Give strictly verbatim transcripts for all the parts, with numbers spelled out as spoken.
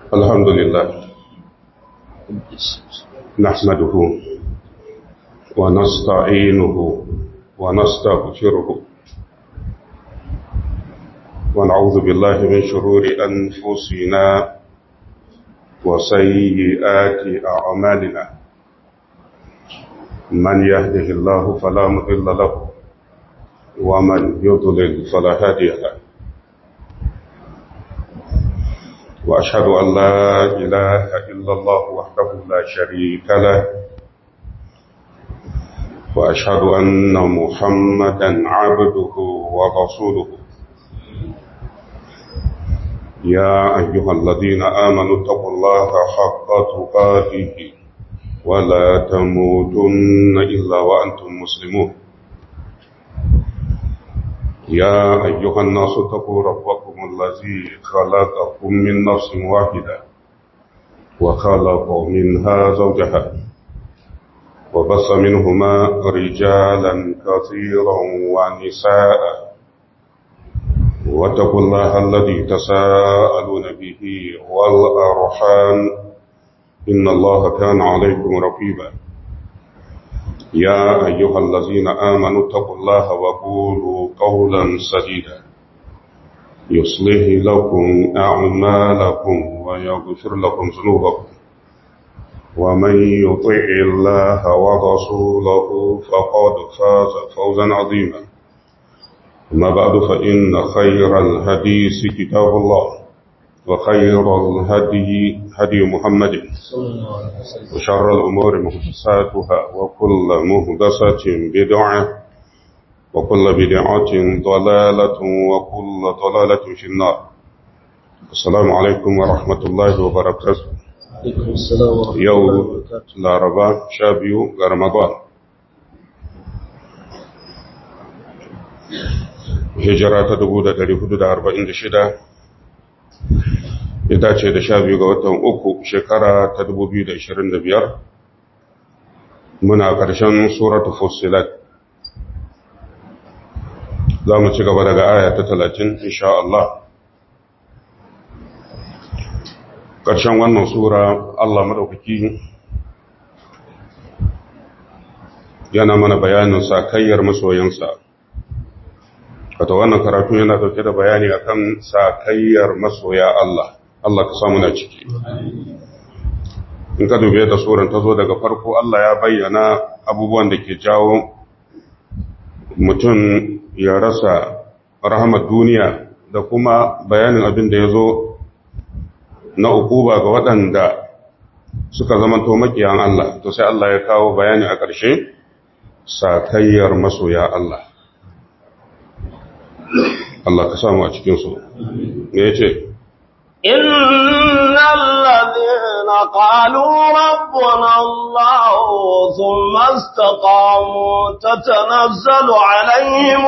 الحمد لله نحمده ونستعينه ونستغفره ونعوذ بالله من شرور أنفسنا وسيئات أعمالنا من يهده الله فلا مضل له ومن يضلل فلا هادي له وأشهد أن لا إله إلا الله وحده لا شريك له وأشهد أن محمدا عبده ورسوله يا أيها الذين آمنوا اتقوا الله حق تقاته ولا تموتن إلا وأنتم مسلمون يا أيها الناس اتقوا ربكم الذي خلقكم من نفس واحدة وخلق منها زوجها وبث منهما رجالا كثيرا ونساء واتقوا الله الذي تساءلون به والأرحام إن الله كان عليكم رقيبا يا أيها الذين آمنوا اتقوا الله وقولوا قولا سديدا يصلح لكم أعمالكم ويغفر لكم ذنوبكم ومن يطع الله ورسوله فقد فاز فوزا عظيما أما بعد فإن خير الحديث كتاب الله وخير الهدي هدي محمد وشر الأمور محدثاتها وكل محدثة بدعة وكل بدعة ضلالة وكل ضلالة في النار. السلام عليكم ورحمة الله وبركاته. يوم الأربعاء شابيو رمضان هجرة دبودة لحدود أربعين شدة ya dace da sha biyu ga watan uku shekara ta dubu biyu da ashirin da biyar muna ƙarshen suratu fussilat za mu ci gaba daga aya ta talatin insha Allah. ƙarshen wannan sura Allah madaukaki yana mana bayanin sakayyar masoyansa. Wato wannan karatu yana dauke da bayani akan sakayyar masoya Allah. Allah ka samu na ciki. In ka dube da suran ta zo daga farko Allah ya bayyana abubuwan da ke jawo mutum ya rasa rahmar duniya da kuma bayanin abin da ya zo na ukuba ga waɗanda suka zamanto makiyan Allah. To sai Allah ya kawo bayani a ƙarshe sakayyar masoya Allah. Allah ka samu a cikinsu. Me ya ce? إن الذين قالوا ربنا الله ثم استقاموا تتنزل عليهم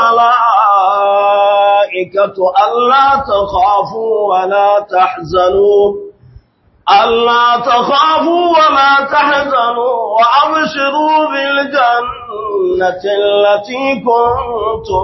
الملائكة ألا تخافوا ولا تحزنوا ألا تخافوا ولا تحزنوا وأبشروا بالجنة التي كنتم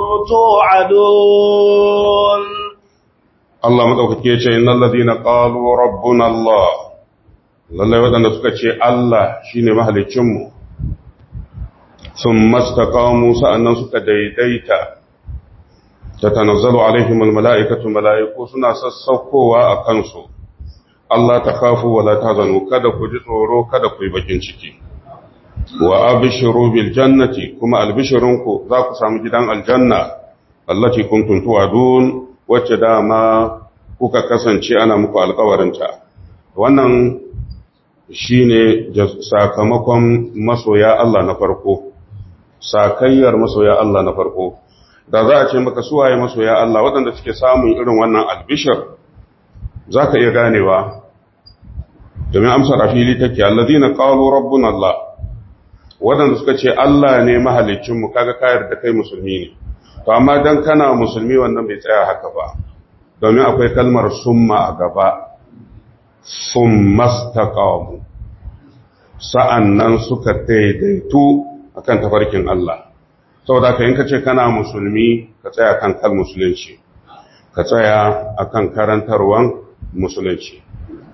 توعدون. Allah madaukake ya ce innal ladina qalu rabbuna Allah, lalle wadanda suka ce Allah shine mahaliccin mu, thumma istaqamu sa'annan suka daidaita, tatanazzalu alaihim almalaikatu malaiku suna sassaukowa akan su, Allah takhafu wala tahzanu, kada ku ji tsoro kada ku yi bakin ciki, wa abshiru bil jannati, kuma albishirunku za ku samu gidan aljanna allati kuntum tu'adun, wacce dama kuka kasance ana muku alkawarinta. Wannan shi ne sakamakon masoya Allah na farko, sakayyar masoya Allah na farko. Da za a ce maka suwaye masoya Allah waɗanda suke samun irin wannan albishir, za ka iya ganewa, domin amsar a fili take, allazina qalu rabbuna Allah, waɗanda suka ce Allah ne mahalicinmu, kaga kayar da kai musulmi ne. To amma dan kana musulmi wannan bai tsaya haka ba, domin akwai kalmar summa a gaba, summastaqamu, sa'annan suka daidaitu akan tafarkin Allah. Saboda ka in kace kana musulmi ka tsaya kan kal musulunci, ka tsaya akan karantarwan musulunci.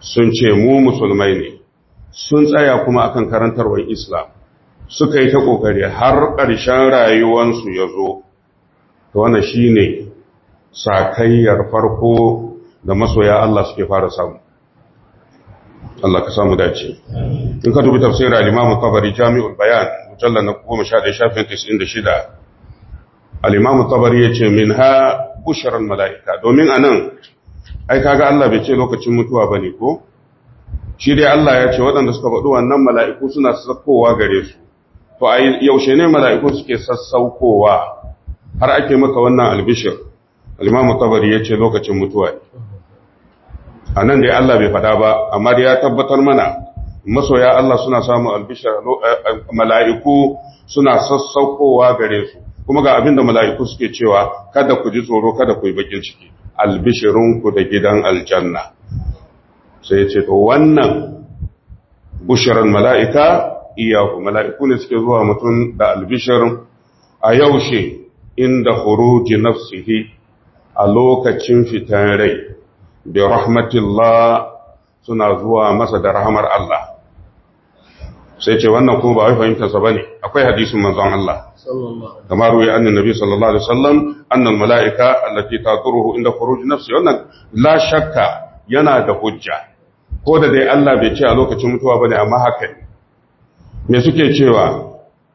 sun ce mu musulmai ne, sun tsaya kuma akan karantarwar Islam, suka yi ta ƙoƙari har ƙarshen rayuwansu ya zo, ta wannan shi ne sakayyar farko da masoya Allah suke fara samu. Allah ka samu dace. In ka dubi tafsirin al-Imam Tabari Jami'ul Bayan, mujallal na goma sha ɗaya shafin tis'in da shida, al-Imam Tabari ya ce min ha bushran mala'ika, domin anan ai kaga Allah bai ce lokacin mutuwa bane ko? Shi dai Allah ya ce waɗanda suka faɗi wannan mala'iku suna sassaukowa gare su. To a yaushe ne mala'iku suke sassaukowa har ake maka wannan albishir? Al-Imam Tabari ya ce lokacin mutuwa ne. A nan dai Allah bai faɗa ba, amma dai ya tabbatar mana masoya Allah suna samun albishir, mala'iku suna sassaukowa gare su. Kuma ga abin da mala'iku suke cewa, kada ku ji tsoro, kada ku yi bakin ciki, albishirinku da gidan aljanna. Sai ya ce, to wannan bushiran mala'ika, iyaku mala'iku ne suke zuwa mutum da albishirin a yaushe inda huruji nafsihi a lokacin fitan rai, bi rahmatillah suna zuwa masa da rahamar Allah. Sai ce wannan kuma ba wai fahimtarsa ba ne, akwai hadisin manzon Allah. Kamar ruwa annin nabi sallallahu alaihi wasallam annal mala'ika allati taquruhu inda khuruj nafsi, wannan la shakka yana da hujja, ko da dai Allah bai ce a lokacin mutuwa bane, amma haka ne. Me suke cewa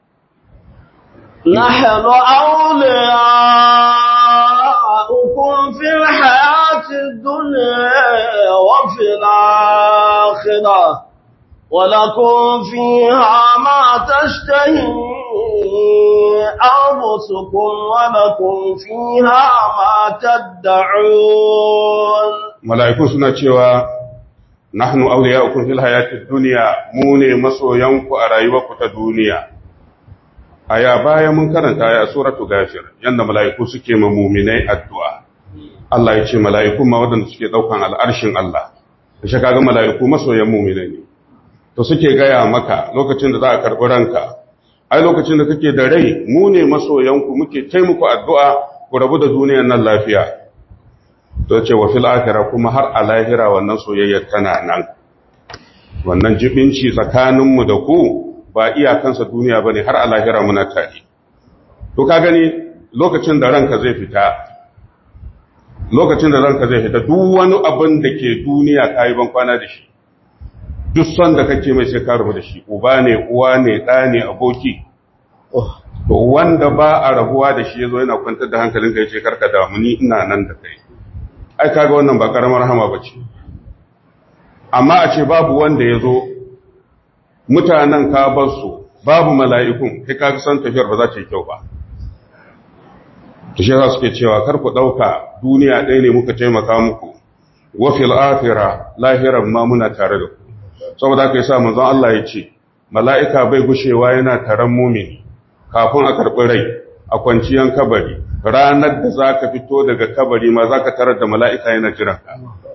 nahnu awliya'ukum fil hayatid dunya wa fil akhirah ولكم فيها ما تشتهي أنفسكم ولكم فيها ما تدعون. ملائكة سنة cewa nahnu awliya'ukum fil hayatid dunya, mu ne masoyanku a rayuwarku ta duniya. Aya baya mun karanta aya suratu Ghafir, yanda mala'iku suke ma mu'minai addu'a. Allah ya ce mala'iku ma wadanda suke daukan al'arshin Allah. Kashe kaga mala'iku masoyan mu'minai ne. To suke gaya maka lokacin da za a karɓi ranka, ai lokacin da kake da rai mu ne masoyanku, muke taimuku addu'a ku rabu da duniyar nan lafiya. To ce wa fil akhirah, kuma har a lahira wannan soyayyar tana nan, wannan jibinci tsakaninmu da ku ba iyakansa duniya bane, har a lahira muna tare. To ka gani lokacin da ranka zai fita, lokacin da ranka zai fita duk wani abin da ke duniya kayi ban kwana da shi, duk son da kake mai sai ka rabu da shi, uba ne, uwa ne, ɗa ne, aboki. To wanda ba a rabuwa da shi yazo yana kwantar da hankalinka yace karka damu, ni ina nan da kai, ai kaga wannan ba karamar rahama bace. Amma a ce babu wanda yazo, mutanen ka bar su, babu mala'ikun, kai ka san tafiyar ba za ta yi kyau ba. To shi yasa suke cewa kar ku dauka duniya ɗaya ne muka taimaka muku, wa fil akhirah, lahiran ma muna tare da ku. Saboda haka yasa manzon Allah ya ce mala'ika bai gushewa yana taron mumini kafin a karɓi rai a kwanciyan kabari, ranar da zaka fito daga kabari ma zaka tarar da mala'ika yana jiranka,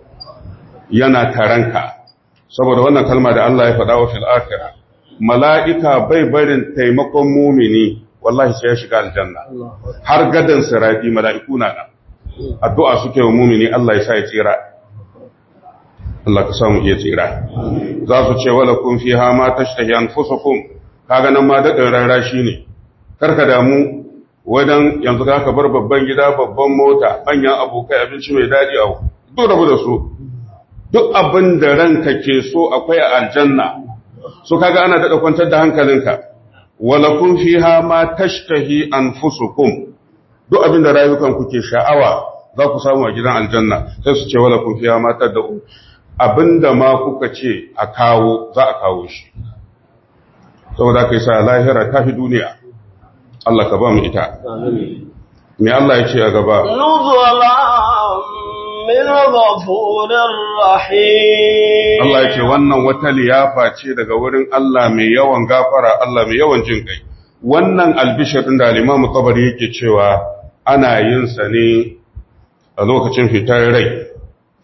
yana taranka. Saboda wannan kalma da Allah ya faɗa wa fil akhirah, mala'ika bai barin taimakon mumini, wallahi sai ya shiga aljanna. Har gadan sirati mala'iku na nan addu'a suke wa mumini Allah ya sa ya tsira. Allah ka samu iya tsira. Za su ce wala kun fiha ma tashtahi anfusukum, kaga nan ma dadin rarashi ne. Karka damu wadan yanzu ka bar babban gida, babban mota, manyan abokai, abinci mai dadi a duk rabu da su. Duk abin da ranka ke so akwai a aljanna. So kaga ana dada kwantar da hankalinka. Wala kun fiha ma tashtahi anfusukum, duk abin da rayukan ku ke sha'awa za ku samu a gidan aljanna. Sai su ce wala kun fiha ma tad'u, abinda ma kuka ce a kawo za a kawo shi. Saboda kai sa lahira ta fi duniya. Allah ka ba mu ita. Me Allah ya ce a gaba? Nuzulan min ghafurir rahim. Allah ya ce wannan wata liyafa ce daga wurin Allah mai yawan gafara, Allah mai yawan jin kai. Wannan albishir din da Imam Tabari yake cewa ana yin sa ne a lokacin fitar rai.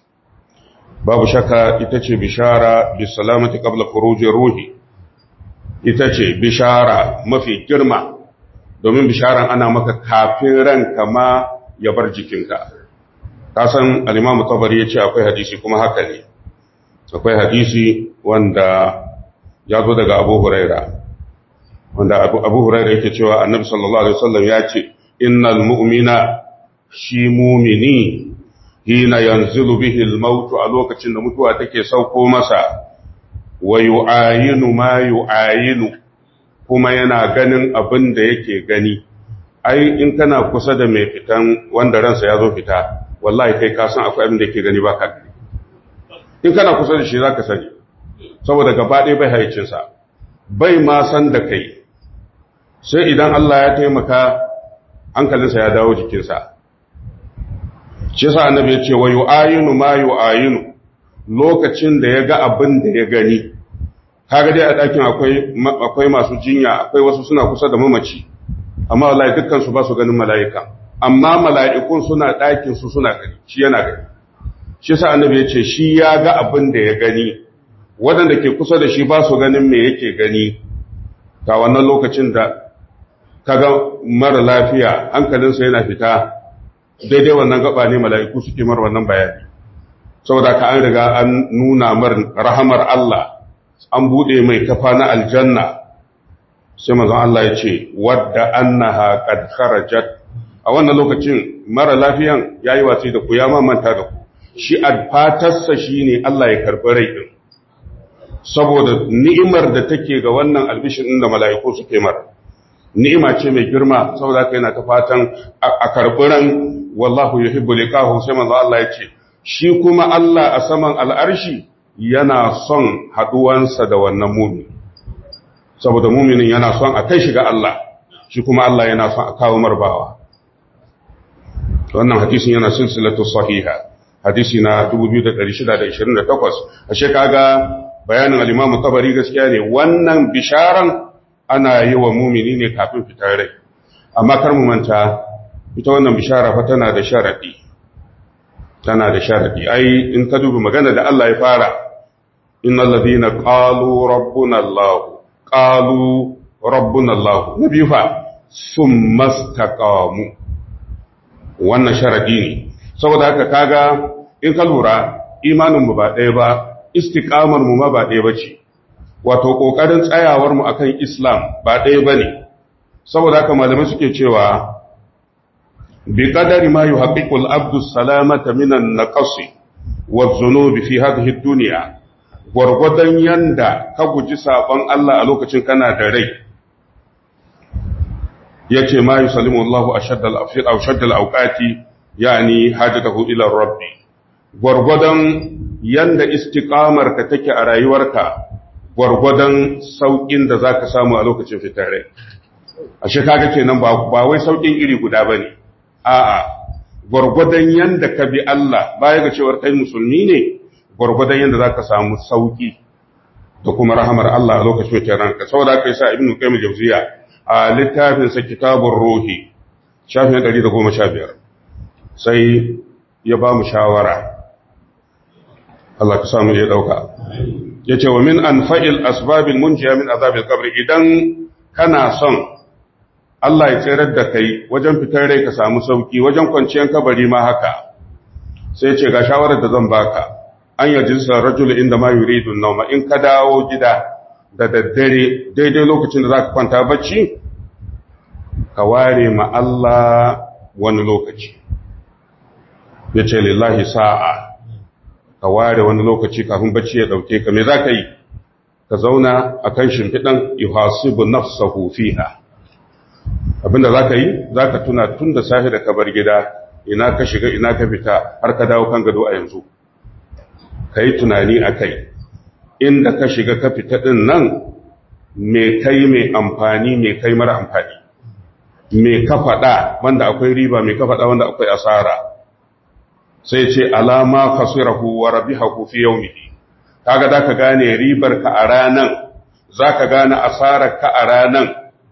Babu shakka ita ce bishara bi salamati qabla khuruji ruhi, ita ce bishara mafi girma, domin bisharan ana maka kafin ranka ma ya bar jikinka. Kasan al-Imam Tabari yace akwai hadisi kuma haka ne. akwai hadisi wanda ya zo daga Abu Huraira wanda Abu, Abu Huraira yake cewa Annabi sallallahu alaihi wasallam ya ce innal mu'mina shi mu'mini hina yanzilu bihi al-maut a lokacin da mutuwa take sauko masa wa yu'ayinu ma yu'ayinu kuma yana ganin abin da yake gani ai in kana kusa da mai fitan wanda ransa ya zo fita wallahi kai ka san akwai abin da yake gani baka gani in kana kusa da shi zaka sani saboda gaba ɗaya bai haicin sa bai ma san da kai sai idan Allah ya taimaka hankalinsa ya dawo jikinsa shi yasa annabi ya ce wa yu'ayinu ma yu'ayinu lokacin da ya ga abin da ya gani kaga dai a ɗakin akwai akwai masu jinya akwai wasu suna kusa da mamaci amma wallahi dukkan su ba su ganin mala'ika amma mala'ikun suna ɗakin su suna gani shi yana gani shi yasa annabi ya ce shi ya ga abin da ya gani waɗanda ke kusa da shi ba su ganin me yake gani ta wannan lokacin da kaga mara lafiya hankalinsa yana fita daidai wannan gaba ne mala'iku suke mar wannan bayani saboda ka an riga an nuna mar rahamar Allah an bude mai kafa na aljanna sai manzon Allah ya ce wadda annaha qad kharajat a wannan lokacin mara lafiyan yayi watsi da ku ya mamanta da ku shi alfatarsa shine Allah ya karbi rai din saboda ni'imar da take ga wannan albishin din da mala'iku suke mar ni'ima ce mai girma saboda haka yana ta fatan a karbi ran wallahu yuhibbu liqahu sai manzo Allah ya ce shi kuma Allah a saman al'arshi yana son haduwansa da wannan mu'min saboda mu'minin yana son a kai shi ga Allah shi kuma Allah yana son a kawo marbawa wannan hadisin yana silsilatu sahiha hadisi na dubu biyu da ɗari shida da ishirin da takwas ashe kaga bayanin al-Imam Tabari gaskiya ne wannan bisharan ana yi wa mumini ne kafin fitar rai amma kar mu manta ita wannan bishara fa tana da sharadi tana da sharadi ai in ka dubi magana da Allah ya fara innal ladina qalu rabbuna Allah qalu rabbuna Allah nabi fa summastaqamu wannan sharadi ne saboda haka kaga in ka lura imanin mu ba ɗaya ba istiqamar mu ma ba ɗaya bace wato kokarin tsayawar mu akan Islam ba ɗaya bane saboda haka malamai suke cewa bi qadari ma yuhaqqiqu al-abdu salamata min an-naqs wa adh-dhunub fi hadhihi ad-dunya gurgudan yanda ka guji sabon Allah a lokacin kana da rai yace ma yusallimu Allahu ashadda al-afid aw shadda al-awqati yani hajatahu ila rabbi gurgudan yanda istiqamar ka take a rayuwarka gwargwadon saukin da zaka samu a lokacin fitar rai ashe kaga kenan ba ba wai saukin iri guda bane a'a gwargwadon yanda ka bi Allah baya ga cewar kai musulmi ne gwargwadon yanda zaka samu sauki da kuma rahamar Allah a lokacin fitar ranka saboda kai sa ibnu qayyim jawziya a littafin sa kitabur ruhi shafin ɗari da goma sha biyar sai ya ba mu shawara Allah ka samu ya dauka yace wa min anfa'il asbabil munjiya min azabil qabr idan kana son Allah ya tsirar da kai wajen fitar rai ka samu sauki wajen kwanciyar kabari ma haka sai yace ga shawarar da zan baka an yaji sa rajul inda ma yuridu an-nawma in ka dawo gida da daddare daidai lokacin da zaka kwanta bacci ka ware ma Allah wani lokaci yace lillahi sa'a ka ware wani lokaci kafin bacci ya dauke ka me zaka yi ka zauna akan shimfidan yuhasibu nafsahu fiha abinda zaka yi zaka tuna tun da safe da ka bar gida ina ka shiga ina ka fita har ka dawo kan gado a yanzu kai tunani akai inda ka shiga ka fita din nan me kai mai amfani me kai mara amfani me ka faɗa wanda akwai riba me ka faɗa wanda akwai asara sai ce alama khasirahu wa rabihahu fi yawmihi kaga zaka gane ribar ka a ranan zaka gane asarar ka a ranan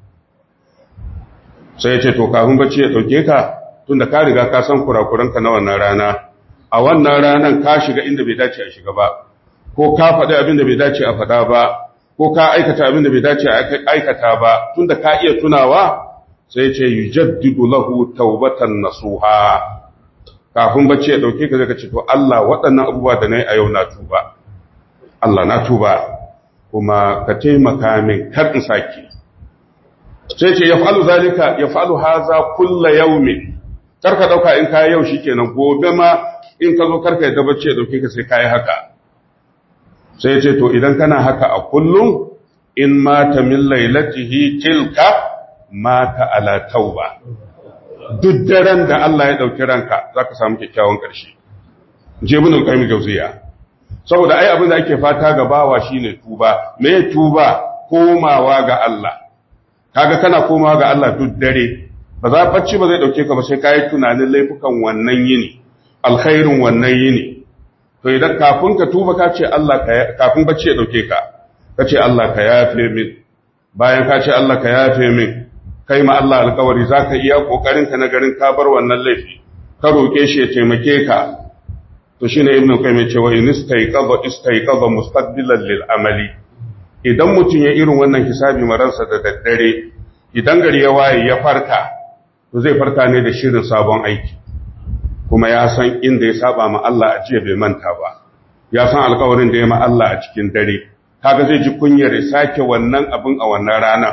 sai ya ce to kafin bacci ya dauke ka tunda ka riga ka san kurakuran ka na wannan rana a wannan ranan ka shiga inda bai dace a shiga ba ko ka faɗi abin da bai dace a faɗa ba ko ka aikata abin da bai dace a aikata ba tunda ka iya tunawa sai ya ce yujaddidu lahu tawbatan nasuha kafin bacci ya dauke ka zaka ce to Allah waɗannan abubuwa da nayi a yau na tuba Allah na tuba kuma ka taimaka min kar in sake sai ce yaf'alu zalika yaf'alu haza kullu yawmin karka dauka in kai yau shikenan gobe ma in ka zo karka yadda bacci dauke ka sai kai haka sai ce to idan kana haka a kullum in mata min lailatihi tilka mata ala tauba duk daren da Allah ya dauki ranka zaka samu kyakkyawan karshe je ibn al-qayyim jawziya saboda ai abin da ake fata ga bawa shine tuba me tuba komawa ga Allah kaga kana komawa ga Allah duk dare ba za bacci ba zai dauke ka ba sai kai tunanin laifukan wannan yini alkhairin wannan yini to idan kafin ka tuba ka ce Allah ka kafin bacci ya dauke ka ka ce Allah ka yafe min bayan ka ce Allah ka yafe min kai ma Allah alƙawari zaka iya kokarin ka na garin ka bar wannan laifi ka roke shi ya taimake ka to shine ibnu qayyim ya ce wa inistayqadha istayqadha mustaqbilan lil amali idan mutun ya irin wannan hisabi maransa da daddare idan gari ya waye ya farka to zai farka ne da shirin sabon aiki kuma ya san inda ya saba ma Allah a jiya bai manta ba ya san alƙawarin da ya ma Allah a cikin dare kaga zai ji kunyar ya sake wannan abin a wannan rana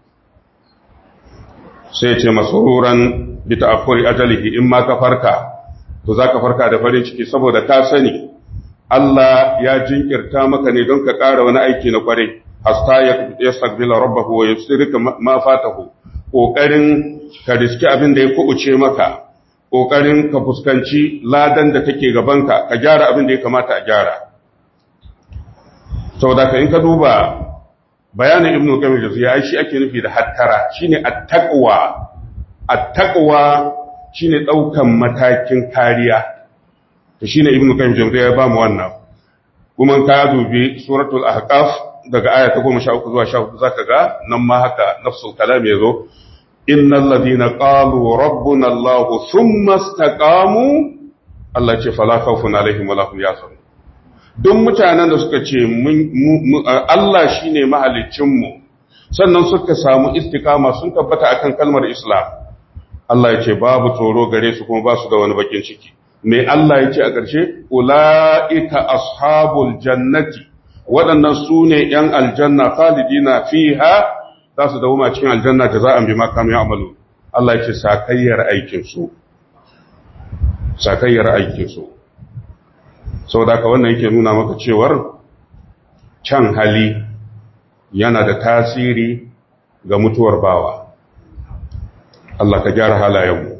sai ya ce masururan bi ta'affuri ajalihi in ma ka farka to za ka farka da farin ciki saboda ka sani Allah ya jinkirta maka ne don ka ƙara wani aiki na kwarai hasta ya sagbila rabbahu wa yusrika ma fatahu kokarin ka riski abin da ya kubuce maka kokarin ka fuskanci ladan da take gabanka ka gyara abin da ya kamata a gyara saboda ka in ka duba bayanin ibnu qayyim jawziya ai shi ake nufi da hattara shine at-taqwa at-taqwa shine daukan matakin kariya to shine ibnu qayyim jawziya ya ba mu wannan kuma ka dubi suratul ahqaf daga aya ta goma sha uku zuwa sha hudu zaka ga nan ma haka nafsul kalam yazo innal ladina qalu rabbuna allah thumma istaqamu Allah ce fala khawfun alaihim wala hum yahzanun duk mutanen da suka ce Allah shine mahaliccin mu sannan suka samu istiqama sun tabbata akan kalmar islam Allah ya ce babu tsoro gare su kuma ba su da wani bakin ciki me Allah ya ce a ƙarshe ulaika ashabul jannati waɗannan su ne ‘yan aljanna khalidina fiha za su dawo cikin aljanna da za a bi makamu ya amalu Allah ya ce sakayyar aikinsu sakayyar aikinsu sau da ka wannan yake nuna maka cewar can hali yana da tasiri ga mutuwar bawa Allah ka gyara halayenmu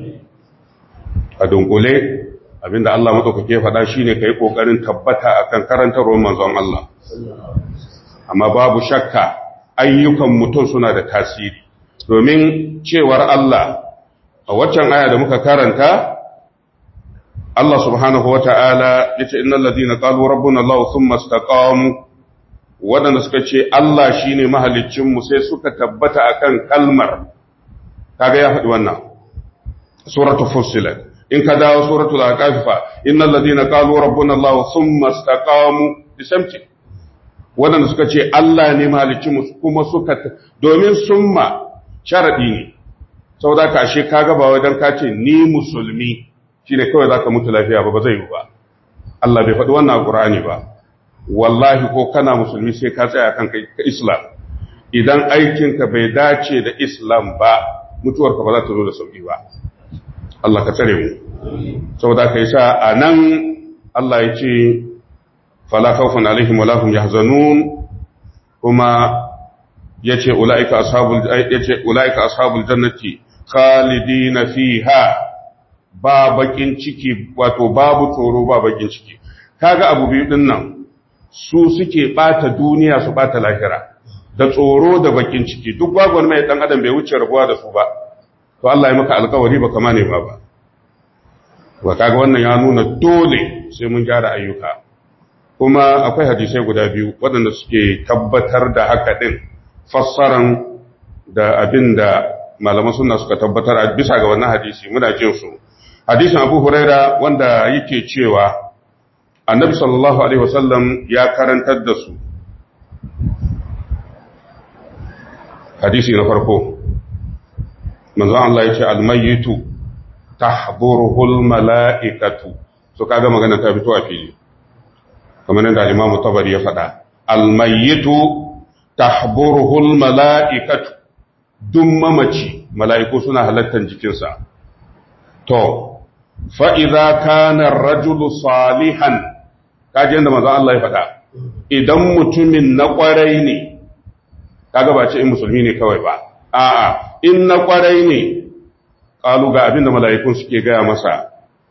a dunkule abinda Allah madaukake faɗa shine kai kokarin tabbata akan karantarwar manzon Allah amma babu shakka ayyukan mutum suna da tasiri domin cewar Allah a waccan aya da muka karanta Allah subhanahu wata'ala yace innal ladina qalu rabbuna Allah thumma istaqamu wadanda suka ce Allah shine mahaliccin mu sai suka tabbata akan kalmar kaga ya faɗi wannan suratul fussilat in ka dawo suratul aqaf fa innal ladina qalu rabbuna allah thumma istaqamu bisamti wadanda suka ce Allah ne mahalicin mu kuma suka domin summa sharadi ne saboda ka ashe kaga ba wai dan ka ce ni musulmi shine kawai zaka mutu lafiya ba ba zai yi ba Allah bai faɗi wannan alqur'ani ba wallahi ko kana musulmi sai ka tsaya kan kai islam idan aikinka bai dace da islam ba mutuwarka ba za ta zo da sauki ba Allah ka tsare mu saboda kai sa anan Allah ya ce fala khawfun alaihim wala hum yahzanun kuma yace ulaika ashabul yace ulaika ashabul jannati khalidina fiha ba bakin ciki wato babu tsoro ba bakin ciki kaga abu biyu din nan su suke bata duniya su bata lahira da tsoro da bakin ciki duk babu wani mai dan adam bai wuce rabuwa da su ba to Allah ya maka alƙawari ba kama ne ba ba wa kaga wannan ya nuna dole sai mun gyara ayyuka kuma akwai hadisai guda biyu waɗanda suke tabbatar da haka din fassaran da abinda malaman sunna suka tabbatar a bisa ga wannan hadisi muna jin su hadisin Abu Huraira wanda yake cewa Annabi sallallahu alaihi wasallam ya karantar da su hadisi na farko manzo Allah yace almayitu tahduruhul malaikatu so kaga magana ta fito a fili kamar yadda Imam Tabari ya faɗa al-mayyitu tahburuhu al-mala'ikatu duk mamaci mala'iku suna halartar jikinsa to fa idza kana ar-rajulu salihan kaje yadda manzo Allah ya faɗa idan mutumin na kwarai ne kaga ba ce in musulmi ne kawai ba a'a in na kwarai ne qalu ga abinda mala'ikun suke gaya masa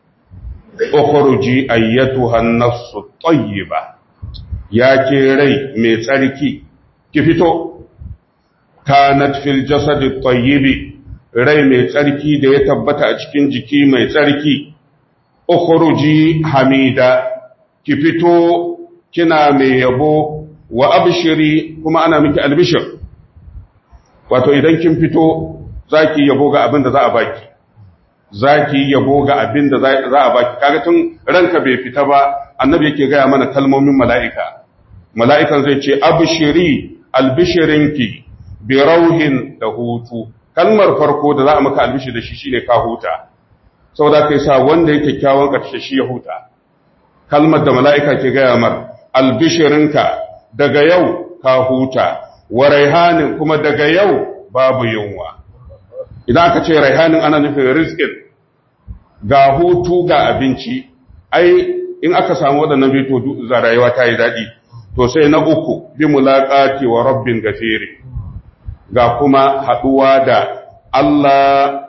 ukhruji ayyatuha an-nafsu tayyiba ya ke rai mai tsarki ki fito kanat fil jasadi tayyibi rai mai tsarki da ya tabbata a cikin jiki mai tsarki ukhruji hamida ki fito kina mai yabo wa abshiri kuma ana miki albishir wato idan kin fito zaki yabo ga abin da za a baki zaki yabo ga abin da za a baki kaga tun ranka bai fita ba annabi yake gaya mana kalmomin mala'ika mala'ikan zai ce abshiri albishirinki bi rauhin da hutu kalmar farko da za a maka albishi da shi shine ka huta saboda kai sa wanda yake kyawun karshe shi ya huta kalmar da mala'ika ke gaya mar albishirinka daga yau ka huta wa raihanin kuma daga yau babu yunwa idan aka ce raihanin ana nufin rizqin ga hutu ga abinci ai in aka samu waɗannan bito za rayuwa ta yi daɗi to sai na uku bi mulaqati wa rabbin gafiri ga kuma haɗuwa da Allah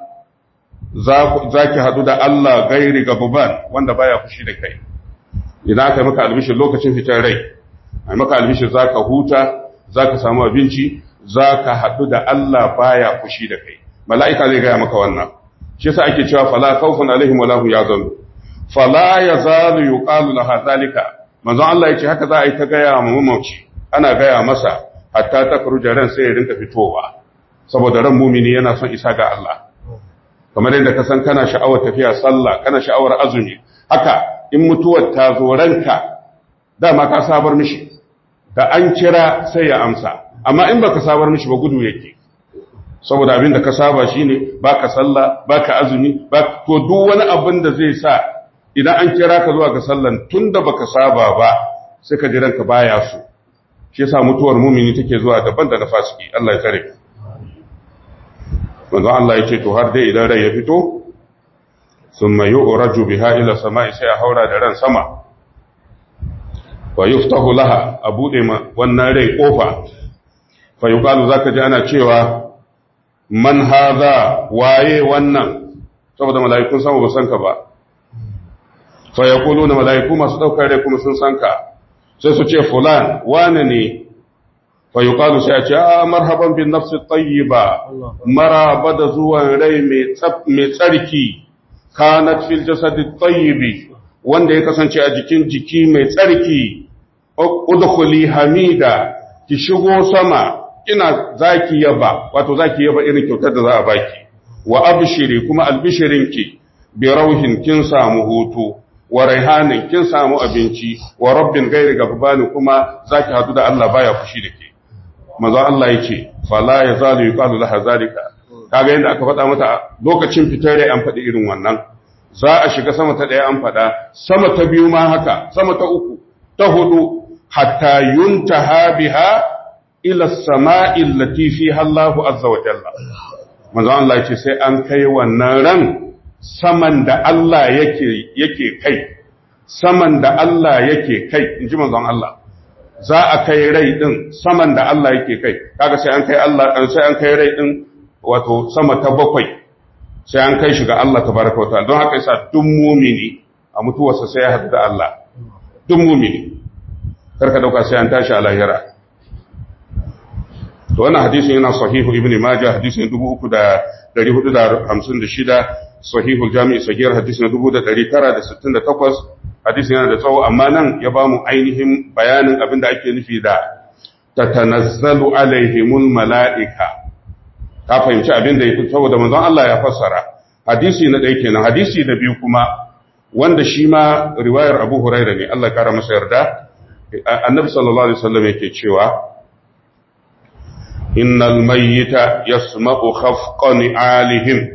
za ki haɗu da Allah gairi gabuban wanda baya fushi da kai idan aka yi maka albishir lokacin fitar rai a maka albishir za ka huta za ka samu abinci za ka haɗu da Allah baya fushi da kai mala'ika zai gaya maka wannan shi yasa ake cewa fala khawfun alaihim wala hum yahzanun fala yazalu yuqalu laha zalika manzon Allah yace haka za a yi ta gaya wa mamaci ana gaya masa hatta takruja ran sai ya rinka fitowa saboda ran mumini yana son isa ga Allah kamar yadda ka san kana sha'awar tafiya sallah kana sha'awar azumi haka in mutuwar ta zo ranka dama ka sabar mishi da an kira sai ya amsa amma in baka sabar mishi ba gudu yake saboda abin da ka saba shine baka sallah baka azumi ba to duk wani abin da zai sa idan an kira ka zuwa ga sallan tunda baka saba ba sai ka ji ranka baya so shi yasa mutuwar mumini take zuwa daban da na fasiki Allah ya tsare manzo Allah ya ce to har dai idan rai ya fito thumma yu'raju biha ila sama'i sai a haura da ran sama wa yuftahu laha abude ma wannan rai kofa fa yuqalu zaka ji ana cewa man hadha waye wannan saboda mala'ikun sama ba san ka ba fa yaquluna mala'iku masu daukar rai kuma sun san ka sai su ce fulan wane ne fa yuqalu sai a ce ah marhaban bin nafsi tayyiba maraba da zuwan rai mai tsaf mai tsarki kanat fil jasadi tayyibi wanda ya kasance a jikin jiki mai tsarki udkhuli hamida ki shigo sama ina zaki yaba wato zaki yaba irin kyautar da za a baki wa abshiri kuma albishirinki bi rauhin kin samu hutu wa raihanin kin samu abinci wa rabbin gairi gabani kuma zaki hadu da Allah baya fushi da ke manzo Allah yace fala yazalu yuqalu laha zalika kaga yanda aka faɗa mata lokacin fitar rai an faɗi irin wannan za a shiga sama ta ɗaya an faɗa sama ta biyu ma haka sama ta uku ta hudu hatta yuntaha biha ila as-sama'i allati fiha Allahu azza wa jalla manzo Allah yace sai an kai wannan ran saman da Allah yake yake kai saman da Allah yake kai inji manzon Allah za a kai rai din saman da Allah yake kai kaga sai an kai Allah sai an kai rai din wato sama ta bakwai sai an kai shi ga Allah tabaraka wa ta'ala don haka yasa duk mu'mini a mutuwarsa sai ya haɗu da Allah duk mu'mini karka dauka sai an tashi a lahira to wannan hadisin yana sahihu ibn majah hadisin dubu uku da ɗari hudu da hamsin da shida sahihul jami'i sahihar hadisin dubu da ɗari tara da sittin da takwas hadisin yana da tsawo amma nan ya ba mu ainihin bayanin abin da ake nufi da tatanazzalu alaihimul mala'ika ka fahimci abin da yake saboda manzon Allah ya fassara hadisi na ɗaya kenan hadisi na biyu kuma wanda shi ma riwayar Abu Hurairah ne Allah ya kara masa yarda annabi sallallahu alaihi wasallam yake cewa innal mayyita yasma'u khafqan alihim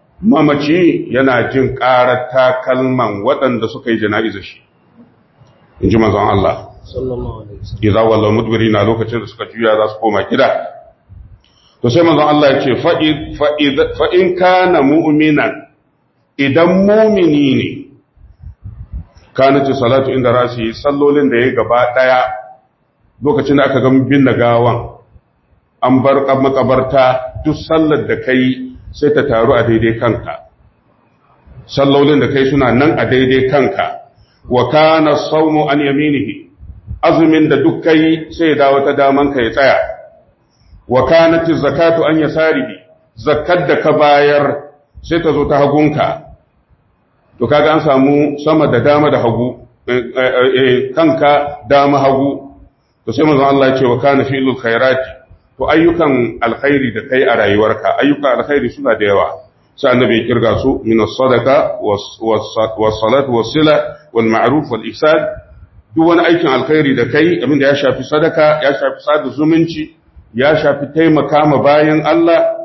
mamaci yana jin ƙarar takalman waɗanda suka yi jana'iza shi in ji manzon Allah sallallahu alaihi wasallam idza wallahu mudbirina lokacin da suka juya za su koma gida to sai manzon Allah ya ce fa in kana mu'minan idan mu'mini ne kana ce salatu inda rasi sallolin da ya gaba daya lokacin da aka ga bin gawan an bar makabarta duk sallar da kai sai ta taru a daidai kanka sallolin da kai suna nan a daidai kanka wa kana sawmu an yaminihi azumin da duk kai sai ya dawo ta daman ka ya tsaya wa kanat zakatu an yasarihi zakat da ka bayar sai ta zo ta hagunka to kaga an samu sama da dama da hagu kanka dama hagu to sai manzon Allah ya ce wa kana fi'lul khairati to ayyukan alkhairi da kai a rayuwarka ayyukan alkhairi suna da yawa sai annabi ya kirga su min as-sadaqa was-salatu was-sila wal-ma'ruf wal-ihsan duk wani aikin alkhairi da kai abin da ya shafi sadaka ya shafi sada zumunci ya shafi taimaka ma bayan Allah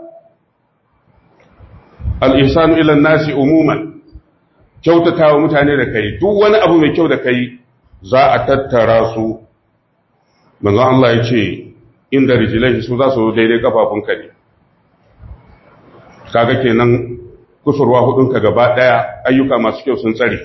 al-ihsanu ila an-nasi umuman kyautatawa mutane da kai duk wani abu mai kyau da kai za a tattara su manzo Allah ya ce inda rijilai su za su daidai kafafunka ne kaga kenan kusurwa hudunka gaba daya ayyuka masu kyau sun tsare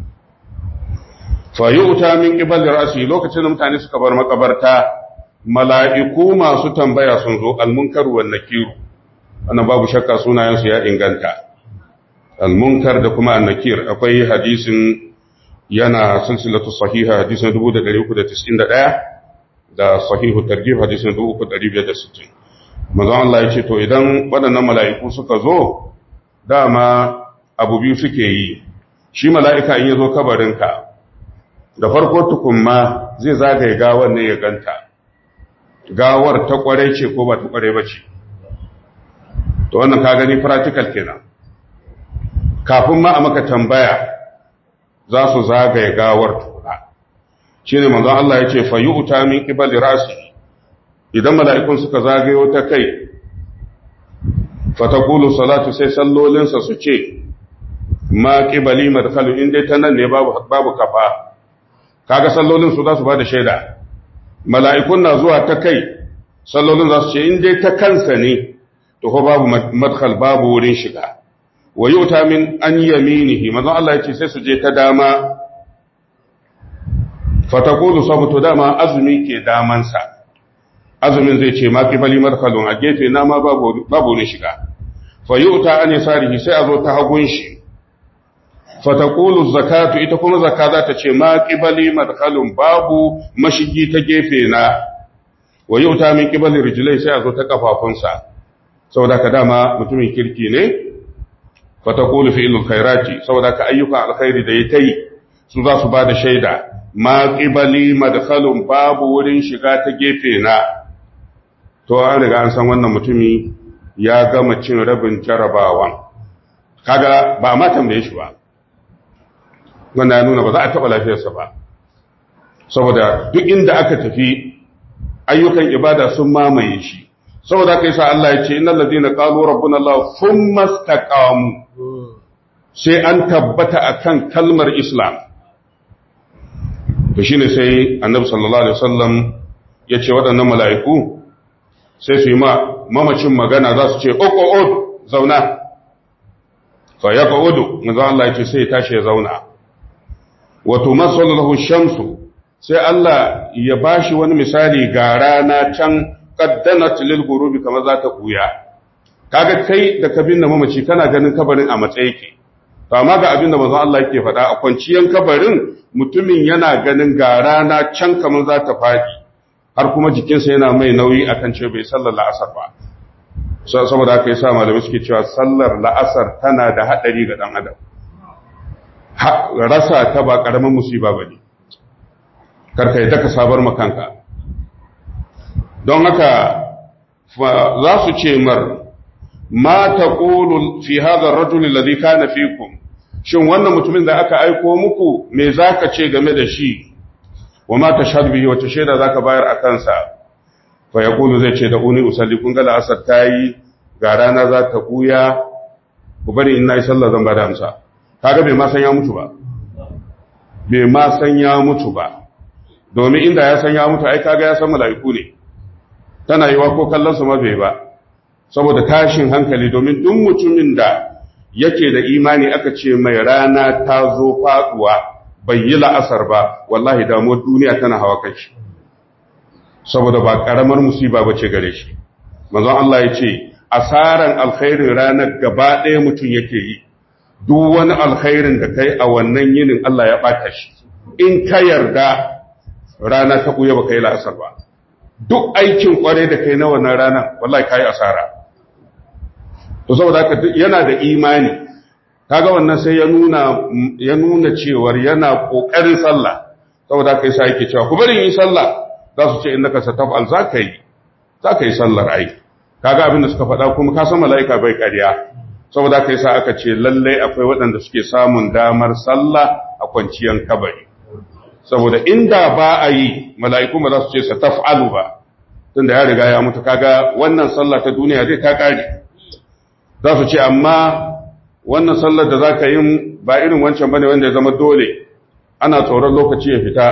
fa yu'ta min qibal ra'si lokacin da mutane suka bar makabarta mala'iku masu tambaya sun zo al-munkar wan nakir wannan babu shakka sunayen su ya inganta al-munkar da kuma an-nakir akwai hadisin yana silsilatu sahiha hadisin dubu da ɗari uku da tis'in da ɗaya da sahihu targhib hadisin dubu uku da ɗari biyar da sittin manzon Allah ya ce to idan waɗannan mala'iku suka zo dama abu biyu suke yi shi mala'ika in yazo kabarinka da farko tukunma zai zagaye gawar ne ya ganta gawar ta kware ce ko ba ta kware ba ce to wannan ka gani practical kenan kafin ma a maka tambaya za su zagaye gawar tukuna shi ne manzon Allah ya ce fa yu'ta min qibali rasi idan mala'ikun suka zagayo ta kai fa taqulu salatu sai sallolinsa su ce ma qibali madkhalu inda ta nan ne babu babu kafa kaga sallolin su za su bada shaida mala'ikun na zuwa ta kai sallolin za su ce inda ta kansa ne to ko babu madkhal babu wurin shiga wa yu'ta min an yaminihi manzon Allah ya ce sai su je ta dama fatakulu sabuto dama azumi ke damansa azumin zai ce ma qibali madkhalun a gefe na ma babu babu ne shiga fa yu'ta an yasarihi sai a zo ta hagun shi fatakulu zakatu ita kuma zakka za ta ce ma qibali madkhalun babu mashigi ta gefe na wa yu'ta min qibali rijlai sai a zo ta kafafunsa saboda ka dama mutumin kirki ne fatakulu fi'lul khairati saboda ka ayyukan alkhairi da yayi su za su bada shaida ma qibali madkhalun babu wurin shiga ta gefe na to an riga an san wannan mutumi ya gama cin rabin jarabawan kaga ba ma tambaye shi ba wannan ya nuna ba za a taba lafiyarsa ba saboda duk inda aka tafi ayyukan ibada sun mamaye shi saboda kai sa Allah ya ce innal ladina qalu rabbuna Allah thumma istaqamu sai an tabbata akan kalmar Islam to shine sai Annabi sallallahu alaihi wasallam ya ce waɗannan mala'iku sai su yi ma mamacin magana za su ce uqud zauna fa yaqudu manzo Allah ya ce sai ya tashi ya zauna wa tumassalu lahu shamsu sai Allah ya bashi wani misali ga rana can qaddanat lil ghurubi kamar za ta kuya kaga kai da kabin da mamaci kana ganin kabarin a matsayi yake to amma ga abin da manzo Allah yake faɗa a kwanciyan kabarin mutumin yana ganin ga rana can kamar za ta fadi har kuma jikinsa yana mai nauyi akan ce bai sallar la'asar ba saboda haka yasa malamai suke cewa sallar la'asar tana da hadari ga dan adam rasa ta ba karamin musiba bane karka yi taka sabar makanka don haka za su ce mar ma taqulu fi hadha ar-rajul alladhi kana fikum shin wannan mutumin da aka aiko muku me zaka ce game da shi wa ma tashhadu bihi wa tashhadu zaka bayar akan sa fa yaqulu zai ce da uni usalli kun ga la'asar tayi ga rana za ta buya ku bari in nayi sallah zan bada amsa kaga bai ma san ya mutu ba bai ma san ya mutu ba, domin inda ya san ya mutu ai kaga ya san mala'iku ne, tana yiwa ko kallon su ma bai ba, saboda tashin hankali, domin duk mutumin da yake da imani aka ce mai rana ta zo faduwa bai yi la'asar ba, wallahi damuwar duniya tana hawa kan shi, saboda ba ƙaramar musiba ba ce gare shi. Manzon Allah ya ce, asaran alkhairin ranar gaba ɗaya mutum yake yi, duk wani alkhairin da kai a wannan yinin Allah ya ɓata shi, in ka yarda rana ta ɓuya ba kai la'asar ba, duk aikin ƙware da kai na wannan ranar, wallahi ka yi asara. To saboda haka yana da imani, kaga wannan sai ya nuna ya nuna cewar yana kokarin sallah, saboda haka yasa yake cewa ku bari yi sallah, za su ce innaka sataf'al zaka yi zaka yi sallar ai, kaga abin da suka faɗa kuma ka san mala'ika bai ƙarya, saboda haka yasa aka ce lalle akwai waɗanda suke samun damar sallah a kwanciyan kabari, saboda inda ba a yi mala'iku ba za su ce sataf'alu ba, tunda ya riga ya mutu, kaga wannan sallah ta duniya zai ta kare. Za su ce, amma wannan sallar da za ka yi ba irin wancan bane wanda ya zama dole, ana tsoron lokaci ya fita.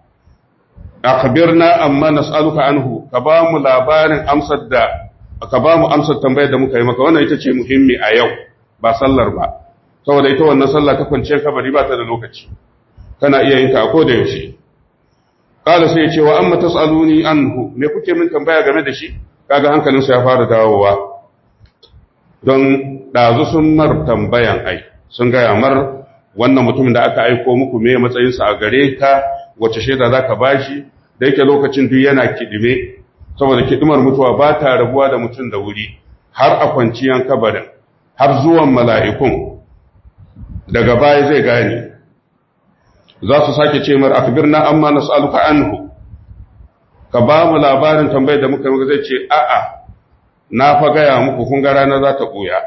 Akhbirna amma nas'aluka anhu, ka ba mu labarin amsar da, ka ba mu amsar tambayar da muka yi maka, wannan ita ce muhimmi a yau, ba sallar ba. Saboda ita wannan sallah ta kwanciyar kabari ba ta da lokaci, kana iya yin ta a koda yaushe. Kala sai ya ce wa amma tas'aluni anhu, me kuke min tambaya game da shi? Kaga hankalinsa ya fara dawowa. Don ɗazu sun mar tambayan ai, sun gaya mar wannan mutumin da aka aiko muku me matsayinsa a gare ka, wace shaida za ka ba shi, da yake lokacin duk yana kiɗime, saboda kiɗimar mutuwa ba ta rabuwa da mutum da wuri, har a kwanciyan kabarin, har zuwan mala'ikun, daga baya zai gane. Za su sake ce mar akbirna amma nas'aluka anhu, ka ba mu labarin tambayar da muka yi, zai ce a'a, na fa gaya muku kun ga rana za ta ɓuya,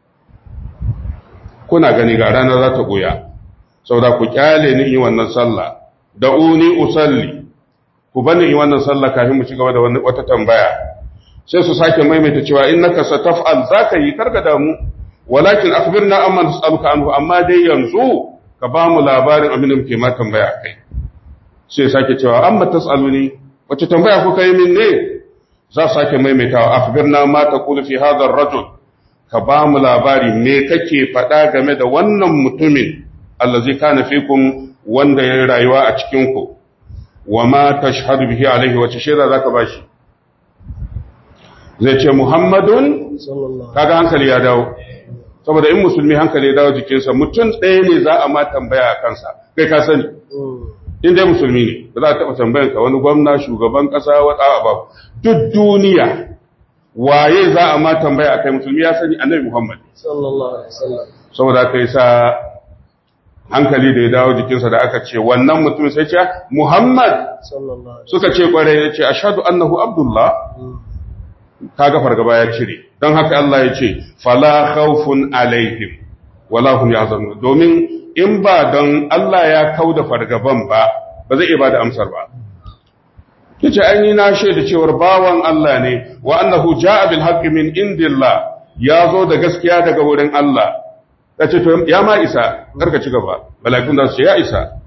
kuna gani ga rana za ta ɓuya, saboda ku kyale ni yi wannan sallah, da uni usalli, ku bani yi wannan sallah kafin mu ci gaba da wata tambaya. Sai su sake maimaita cewa in naka sataf'al za ka yi karka damu, walakin akhbirna amma nas'aluka anhu, amma dai yanzu ka ba mu labarin abin da muke ma tambaya kai. Sai sake cewa amma tas'aluni, wace tambaya kuka yi min ne? Za su sake maimaitawa akhbirna ma taqulu fi hadha ar-rajul, ka ba mu labari me kake faɗa game da wannan mutumin allazi kana fikum, wanda ya rayuwa a cikin ku, wa ma tashhadu bihi alaihi, wace shaida zaka bashi? Zai ce Muhammadun, kaga hankali ya dawo, saboda in musulmi hankali ya dawo jikinsa, mutum ɗaya ne za a ma tambaya a kansa, kai ka sani, in dai musulmi ne ba za a taɓa tambayan ka wani gwamna, shugaban ƙasa, wata abu, duk duniya waye za a ma tambaya akai musulmi ya sani annabi Muhammad sallallahu alaihi wasallam. Saboda kai sa hankali da ya dawo jikinsa da aka ce wannan mutum sai ce Muhammad sallallahu alaihi, suka ce kware ya ce ashhadu annahu abdullah, kaga fargaba ya cire. Don haka Allah ya ce fala khawfun alaihim wala hum yahzanun, domin in ba don Allah ya kauda fargaban ba ba zai iya bada amsar ba. Yace an yi na shaida cewar bawan Allah ne, wa annahu jaa bil haqqi min indillah, ya zo da gaskiya daga wurin Allah. Yace to ya ma isa, karka ci gaba, mala'ikun da su ya isa.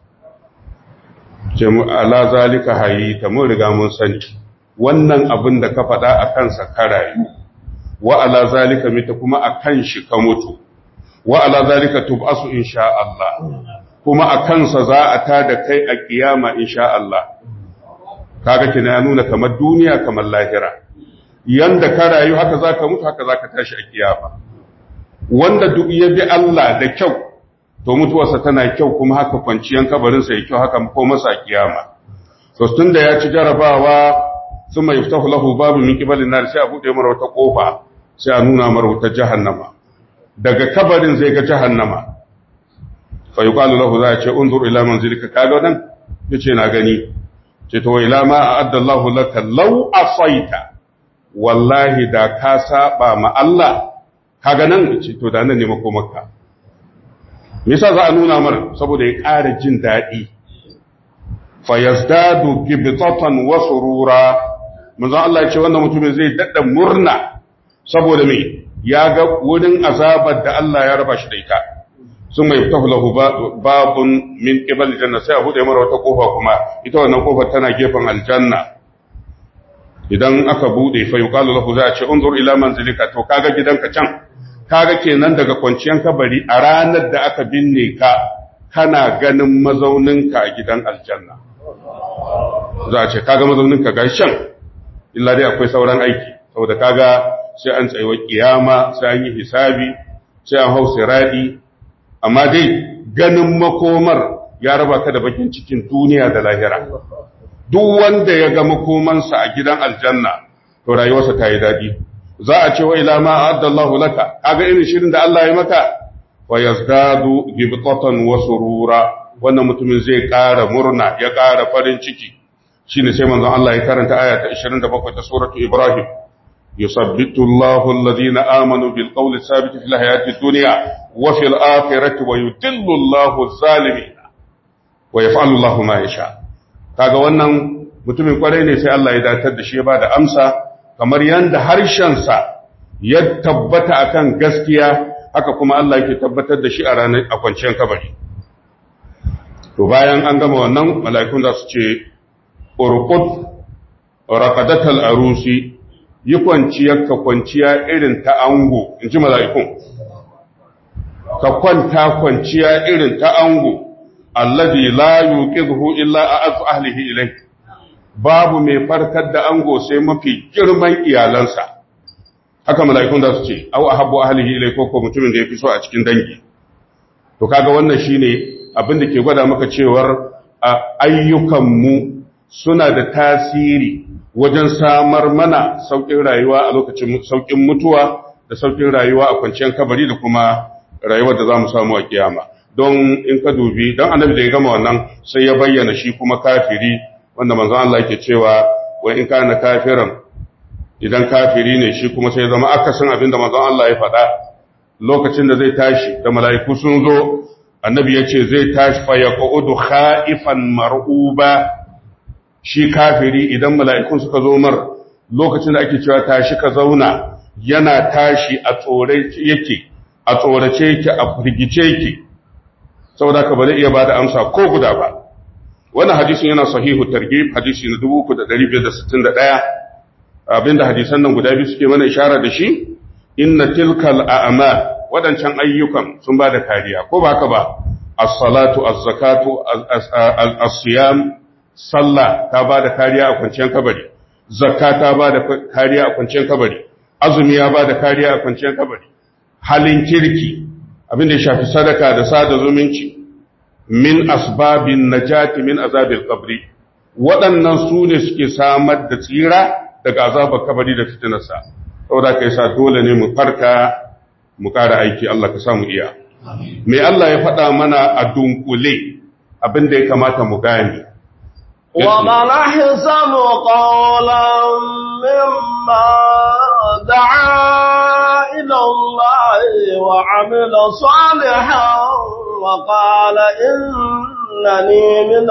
Ce mu ala zalika hayi, ta mun riga mun sani wannan abin da ka faɗa a kansa ka rayu, wa ala zalika mita, kuma a kan shi ka mutu, wa ala zalika tub'asu insha Allah, kuma a kansa za a tada kai a kiyama insha Allah. Kaga kina ya nuna kamar duniya kamar lahira, yanda ka rayu haka zaka mutu, haka zaka tashi a kiyama. Wanda duk ya bi Allah da kyau to mutuwarsa tana kyau, kuma haka kwanciyan kabarinsa ya kyau, haka ko masa kiyama. To tunda ya ci jarabawa, thumma yuftahu lahu babu min qibalin nar, sai a bude mara wata kofa, sai a nuna mara wata jahannama, daga kabarin zai ga jahannama. Fa yuqalu lahu, za a ce unzur ila manzilika, kaga nan yace na gani, ce to ila ma a'adda Allahu laka law asaita, wallahi da ka saba ma Allah, kaga nan ce to da nan ne makomarka. Me yasa za a nuna mar? Saboda ya ƙara jin daɗi. Fa yazdadu gibtatan wa surura, manzo Allah ya ce wannan mutumin zai dadda murna, saboda me? Ya ga wurin azabar da Allah ya raba shi da ita, sun mai yaftahu lahu babun min qibal janna sai a bude mara wata kofa kuma ita wannan kofar tana gefen aljanna idan aka bude fa yuqalu lahu za a ce unzur ila manzilika to kaga gidanka can kaga kenan daga kwanciyan kabari a ranar da aka binne ka kana ganin mazauninka a gidan aljanna za a ce kaga mazauninka ga shan illa dai akwai sauran aiki saboda kaga sai an tsaye kiyama sai an yi hisabi sai an hau siradi amma dai ganin makomar ya raba ka da bakin cikin duniya da lahira duk wanda ya ga makomansa a gidan aljanna to rayuwarsa ta yi daɗi za a ce wa ila ma addallahu laka kaga irin shirin da Allah ya maka wa yazdadu gibtatan wa surura wannan mutumin zai ƙara murna ya ƙara farin ciki shine sai manzon Allah ya karanta aya ta ishirin da bakwai ta suratu Ibrahim yusabbitu Allahu alladhina amanu bil qawli thabit fil hayati dunya wa fil akhirati wa yudillu Allahu adh-dhalimin wa yaf'alu Allahu ma yasha kaga wannan mutumin kwarai ne sai Allah ya datar da shi ya bada amsa kamar yanda harshen sa ya tabbata akan gaskiya haka kuma Allah yake tabbatar da shi a ranar a kwanciyar kabari to bayan an gama wannan mala'ikun za su ce urqud raqadatal arusi yi kwanciyar ka kwanciya irin ta ango inji mala'ikun ka kwanta kwanciya irin ta ango alladhi la yuqidhu illa a'az ahlihi ilayh babu mai farkar da ango sai mafi girman iyalansa haka mala'ikun da su ce aw ahabbu ahlihi ilayh ko ko mutumin da yafi so a cikin dangi to kaga wannan shine abin da ke gwada maka cewar ayyukan mu suna da tasiri wajen samar mana saukin rayuwa a lokacin saukin mutuwa da saukin rayuwa a kwanciyar kabari da kuma rayuwar da zamu samu a kiyama don in ka dubi don annabi da ya gama wannan sai ya bayyana shi kuma kafiri wanda manzon Allah yake cewa wa in kana kafiran idan kafiri ne shi kuma sai ya zama akasin abinda manzon Allah ya faɗa lokacin da zai tashi da mala'iku sun zo annabi ya ce zai tashi fa yaqudu khaifan mar'uba shi kafiri idan mala'ikun suka zo mar lokacin da ake cewa tashi ka zauna yana tashi a tsore yake a tsorace yake a firgice yake saboda ka ba zai iya bada amsa ko guda ba wannan hadisin yana sahihu targhib hadisi na dubu uku da ɗari biyar da sittin da ɗaya abinda hadisan nan guda biyu suke mana ishara da shi inna tilkal a'mal wadancan ayyukan sun bada kariya ko ba haka ba as-salatu az-zakatu as-siyam sallah ta bada kariya a kwanciyar kabari zakka ta bada kariya a kwanciyar kabari azumi ya bada kariya a kwanciyar kabari halin kirki abin da ya shafi sadaka da sada zumunci min asbabin najati min azabil qabri waɗannan su ne suke samar da tsira daga azabar kabari da fitinarsa saboda kai sa dole ne mu farka mu ƙara aiki Allah ka samu iya me Allah ya faɗa mana a dunkule abin da ya kamata mu gane ومن أحسن قولا مما دعا إلى الله وعمل صالحا وقال إنني من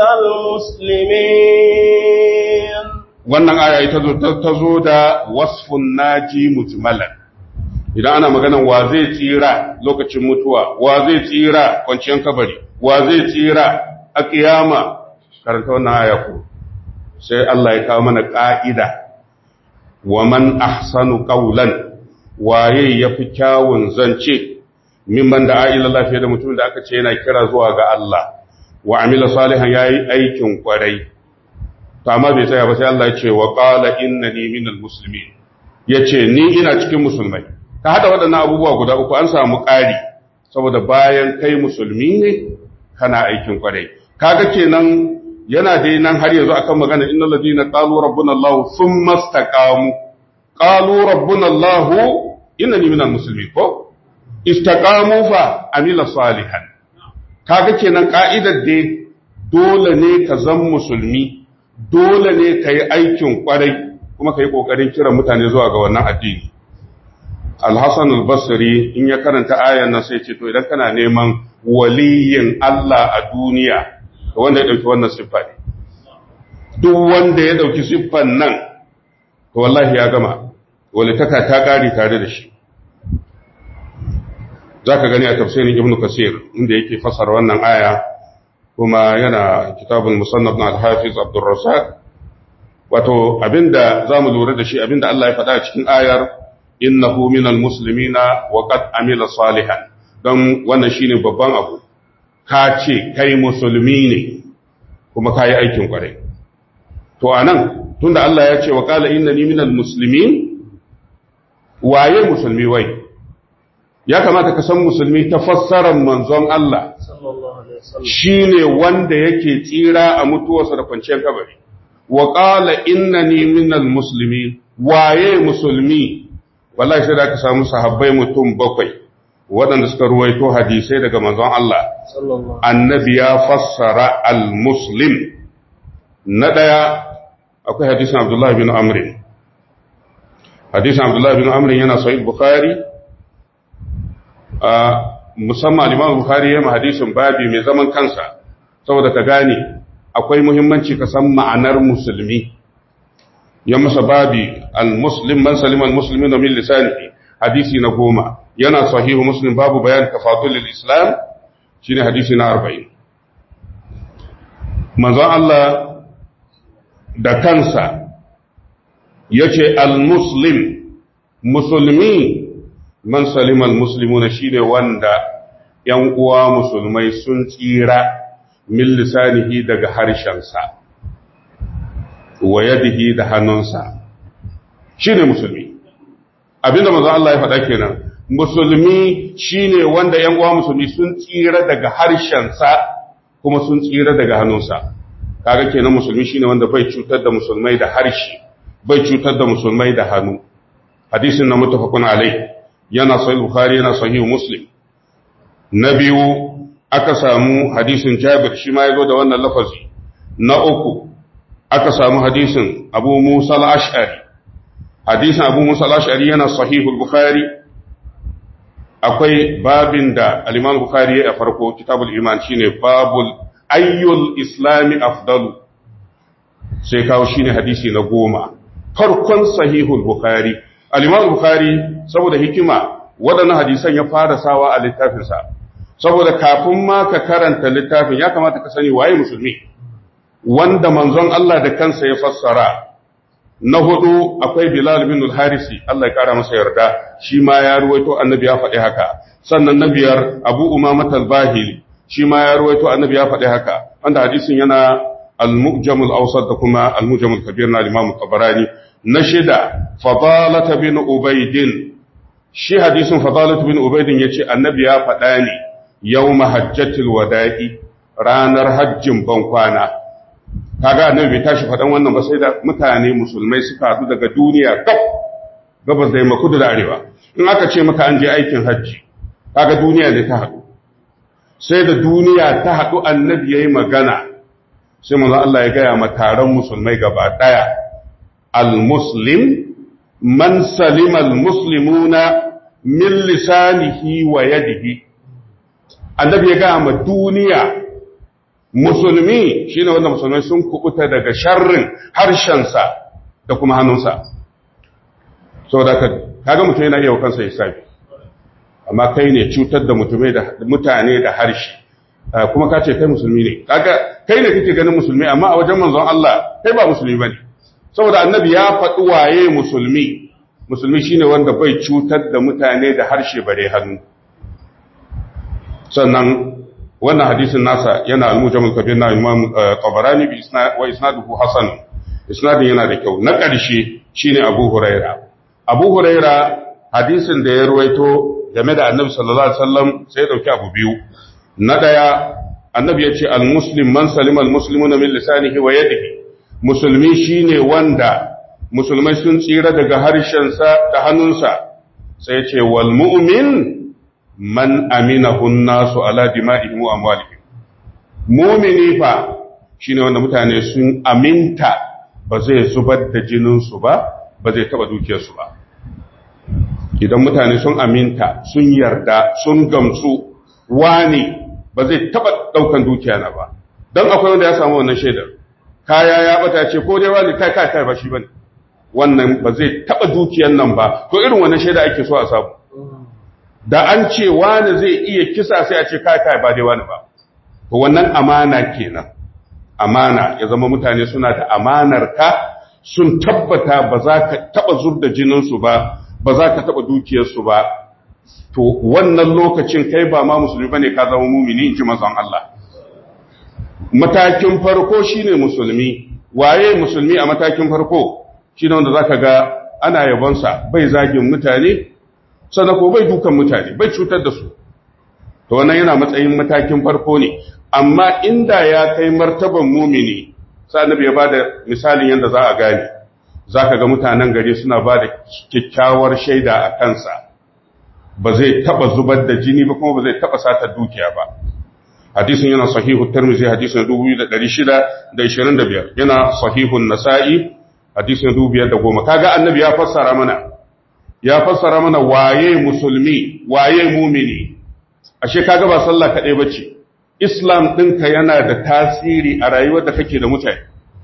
المسلمين wannan aya ita ta zo da wasfun naji mujmalan idan ana maganan wa zai tsira lokacin mutuwa wa zai tsira kwanciyar kabari wa zai tsira a kiyama karanta wannan aya ku sai Allah ya kawo mana ka'ida wa man ahsanu qawlan waye yafi kyawun zance mimman da ila Allah fiye da mutum da aka ce yana kira zuwa ga Allah wa amila salihan yayi aikin kwarai to amma bai tsaya ba sai Allah ya ce wa qala innani minal muslimin yace ni ina cikin musulmai ka hada waɗannan abubuwa guda uku an samu ƙari saboda bayan kai musulmi ne kana aikin kwarai kaga kenan yana dai nan har yanzu akan magana innal ladina qalu rabbuna Allah thumma istaqamu qalu rabbuna Allah innani minal muslimin ko istaqamu fa amila salihan kaga kenan ka'idar dai dole ne ka zama musulmi dole ne kai aikin kwarai kuma kai kokarin kira mutane zuwa ga wannan addini Al-Hasan al-Basri in ya karanta ayan nan sai ce to idan kana neman waliyin Allah a duniya wanda ya dauki wannan siffa ne duk wanda ya dauki siffan nan to wallahi ya gama walitaka ta kare tare da shi zaka gani a tafsirin Ibn Kasir inda yake fasara wannan aya kuma yana kitabul musannaf na al-Hafiz Abdul Razzaq wato abinda zamu lura da shi abinda Allah ya faɗa a cikin ayar innahu minal muslimina wa qad amila salihan don wannan shine babban abu ka ce kai musulmi ne kuma kai aikin kwarai to anan tunda Allah ya ce wa qala innani minal muslimin waye musulmi wai ya kamata ka san musulmi ta fassarar manzon Allah shine wanda yake tsira a mutuwarsa da kwanciyar kabari wa qala innani minal muslimin waye musulmi wallahi sai da ka samu sahabbai mutum bakwai waɗanda suka ruwaito hadisai daga manzon Allah annabi ya fassara al-muslim na daya akwai hadisin Abdullah bin Amr hadisin Abdullah bin Amr yana sahih Bukhari a musamman Imam Bukhari ya hadisin babi mai zaman kansa saboda ka gane akwai muhimmanci ka san ma'anar musulmi ya masa babi al-muslim man salima al-muslimin min lisanihi hadisi na goma yana sahihu muslim babu bayan tafadul al-islam shine hadisi na arba'in manzon Allah da kansa yace al-muslim musulmi man salima al-muslimuna shine wanda yan uwa musulmai sun tsira min lisanihi daga harshensa wa yadihi da hannunsa shine musulmi abinda manzo Allah ya faɗa kenan musulmi shine wanda ƴan uwa musulmi sun tsira daga harshensa kuma sun tsira daga hannunsa kaga kenan musulmi shine wanda bai cutar da musulmai da harshe bai cutar da musulmai da hannu hadisin na mutafaqun alai yana sahih bukhari yana sahih muslim na biyu aka samu hadisin Jabir shi ma yazo da wannan lafazi na uku aka samu hadisin Abu Musa al-Ash'ari hadisin Abu Musa al-Ash'ari yana sahih al-Bukhari akwai babin da al-Imam Bukhari ya farko kitabul iman shine babul ayyul islami afdalu sai kawo shine hadisi na goma farkon sahih al-Bukhari al-Imam Bukhari saboda hikima wadannan hadisan ya fara sawa a littafinsa saboda kafin ma ka karanta littafin ya kamata ka sani waye musulmi wanda manzon Allah da kansa ya fassara na hudu akwai Bilal bin al-Harisi Allah ya kara masa yarda shi ma ya ruwaito annabi ya faɗi haka sannan na biyar Abu Umamah al-Bahili shi ma ya ruwaito annabi ya faɗi haka wanda hadisin yana al-Mu'jam al-Awsat da kuma al-Mu'jam al-Kabir na Imam Tabarani na shida Fadalah bin Ubayd shi hadisin Fadalah bin Ubayd yace annabi ya faɗa ne yawma hajjatul wada'i ranar hajjin bankwana kaga annabi bai tashi faɗan wannan ba sai da mutane musulmai suka haɗu daga duniya kaf gabas da yamma kudu da arewa in aka ce maka an je aikin hajji kaga duniya ne ta haɗu sai da duniya ta haɗu annabi yayi magana sai manzo Allah ya gaya ma taron musulmai gaba daya al-muslim man salima al-muslimuna min lisanihi wa yadihi annabi ya gaya ma duniya musulmi shine wanda musulmai sun kubuta daga sharrin harshensa da kuma hannunsa saboda kaga mutum yana iya kansa hisabi amma kai ne cutar da mutumai da mutane da harshe kuma ka ce kai musulmi ne kaga kai ne kake ganin musulmi amma a wajen manzon Allah kai ba musulmi bane saboda annabi ya faɗi waye musulmi musulmi shine wanda bai cutar da mutane da harshe bare hannu sannan wannan hadisin nasa yana al-mujamul kabir na Imam Tabarani bi isnad wa isnaduhu hasan isnadin yana da kyau na ƙarshe shine Abu Huraira Abu Huraira hadisin da ya ruwaito game da Annabi sallallahu alaihi wasallam sai ya dauki abu biyu na daya Annabi ya ce al-muslim man salima al-muslimuna min lisanihi wa yadihi musulmi shine wanda musulmai sun tsira daga harshensa da hannunsa sai ya ce wal mu'min man aminahu nasu ala dima'ihim wa amwalihim mu'mini fa shine wanda mutane sun aminta ba zai zubar da jinin su ba ba zai taba dukiyar su ba idan mutane sun aminta sun yarda sun gamsu wani ba zai taba daukan dukiya na ba dan akwai wanda ya samu wannan shaidar kaya ya bata ce ko dai wani kai kai kai ba shi bane wannan ba zai taba dukiyar nan ba to irin wannan shaida ake so a samu da an ce wani zai iya kisa sai a ce kai kai ba dai wani ba. To wannan amana kenan, amana ya zama mutane suna da amanar ka, sun tabbata ba za ka taba zubda jininsu ba, ba za ka taba dukiyarsu ba. To wannan lokacin kai ba ma musulmi bane, ka zama mumini in ji manzon Allah. Matakin farko shine musulmi. Waye musulmi a matakin farko? Shine wanda zaka ga ana yabonsa, bai zagin mutane, sannan ko bai dukan mutane, bai cutar da su. To wannan yana matsayin matakin farko ne. Amma inda ya kai martaban mumini, sai annabi ya bada misalin yanda za a gane. Zaka ga mutanen gari suna bada kyakkyawar shaida a kansa. Ba zai taba zubar da jini ba, kuma ba zai taba sata dukiya ba. Hadisin yana sahihu Tirmidhi, hadisin dubu biyu da ɗari shida da ishirin da biyar, yana sahihun Nasa'i, hadisin dubu biyar da goma. Kaga annabi ya fassara mana, ya fassara mana waye musulmi, waye mumini. Ashe kaga ba sallah kaɗai bace. Islam ɗinka yana da tasiri a rayuwar da kake da mutane.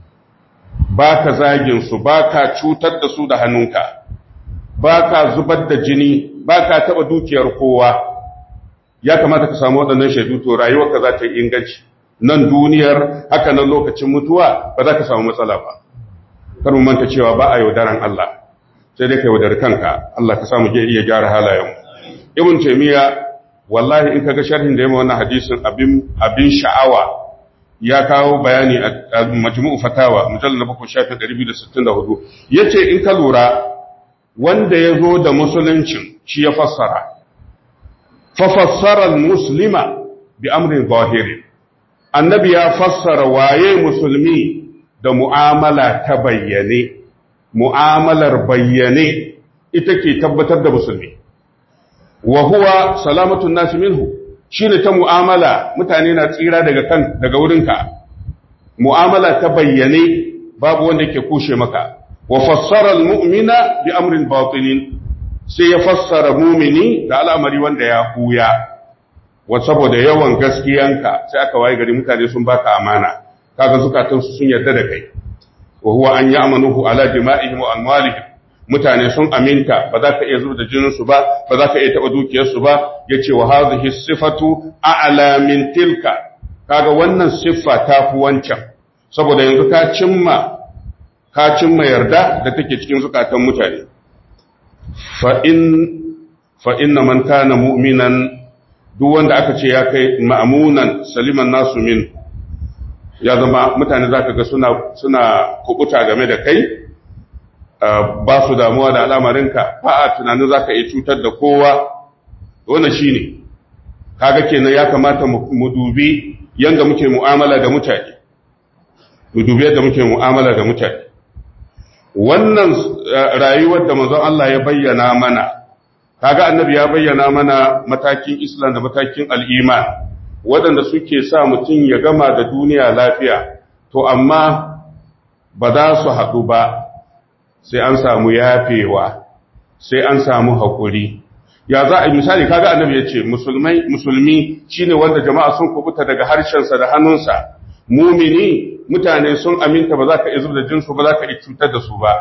Baka zagin su, baka cutar da su da hannunka, baka zubar da jini, baka taɓa dukiyar kowa. Ya kamata ka samu waɗannan shaidu, to rayuwarka za ta yi inganci. Nan duniyar, haka nan lokacin mutuwa ba za ka samu matsala ba. Kar mu manta cewa ba a yaudaran Allah, sai dai ka yaudar kanka. Allah ka samu iya gyara halayenmu. Ibn Taymiyyah, wallahi in kaga sharhin da yayi wannan hadisin abin abin sha'awa, ya kawo bayani a Majmu'u Fatawa mujallal na bakwai shafin ɗari biyu da sittin da hudu. Yace in ka lura, wanda ya zo da musuluncin shi ya fassara. Fa fassara al-muslima bi amrin zahirin. Annabi ya fassara waye musulmi da mu'amala ta bayyane. Mu'amalar bayyane ita ke tabbatar da musulmi. Wa huwa salamatun nasi minhu, shine ta mu'amala mutane na tsira daga kan daga wurinka. Mu'amala ta bayyane babu wanda yake kushe maka. Wa fassara al-mu'mina bi amrin batinin, sai ya fassara mumini da al'amari wanda ya huya. Wa saboda yawan gaskiyanka sai aka waye gari mutane sun baka amana, kaga zukatansu sun yarda da kai. Wa huwa an ya'manuhu ala dima'ihim wa amwalihim, mutane sun aminta, ba za ka iya zuba da jininsu ba, ba za ka iya taɓa dukiyarsu ba. Yace wa hadhihi sifatu a'la min tilka, kaga wannan siffa ta fi wancan, saboda yanzu ka cimma ka cimma yarda da take cikin zukatan mutane. Fa in fa inna man kana mu'minan, duk wanda aka ce ya kai ma'munan saliman nasu min, ya zama mutane zaka ga suna suna kubuta game da kai, ba su damuwa da al'amarinka, ba a tunanin zaka iya cutar da kowa. Wannan shine kaga kenan ya kamata mu dubi yanda muke mu'amala da mutane, mu dubi yadda muke mu'amala da mutane. Wannan rayuwar da manzon Allah ya bayyana mana, kaga annabi ya bayyana mana matakin Islam da matakin al'iman, waɗanda suke sa mutum ya gama da duniya lafiya. To amma ba za su haɗu ba sai an samu yafewa, sai an samu haƙuri. Ya za a yi misali, kaga annabi ya ce musulmai musulmi shine wanda jama'a sun kubuta daga harshensa da hannunsa. Mumini mutane sun aminta, ba za ka iya zubar da jinsu, ba za ka iya cutar da su ba.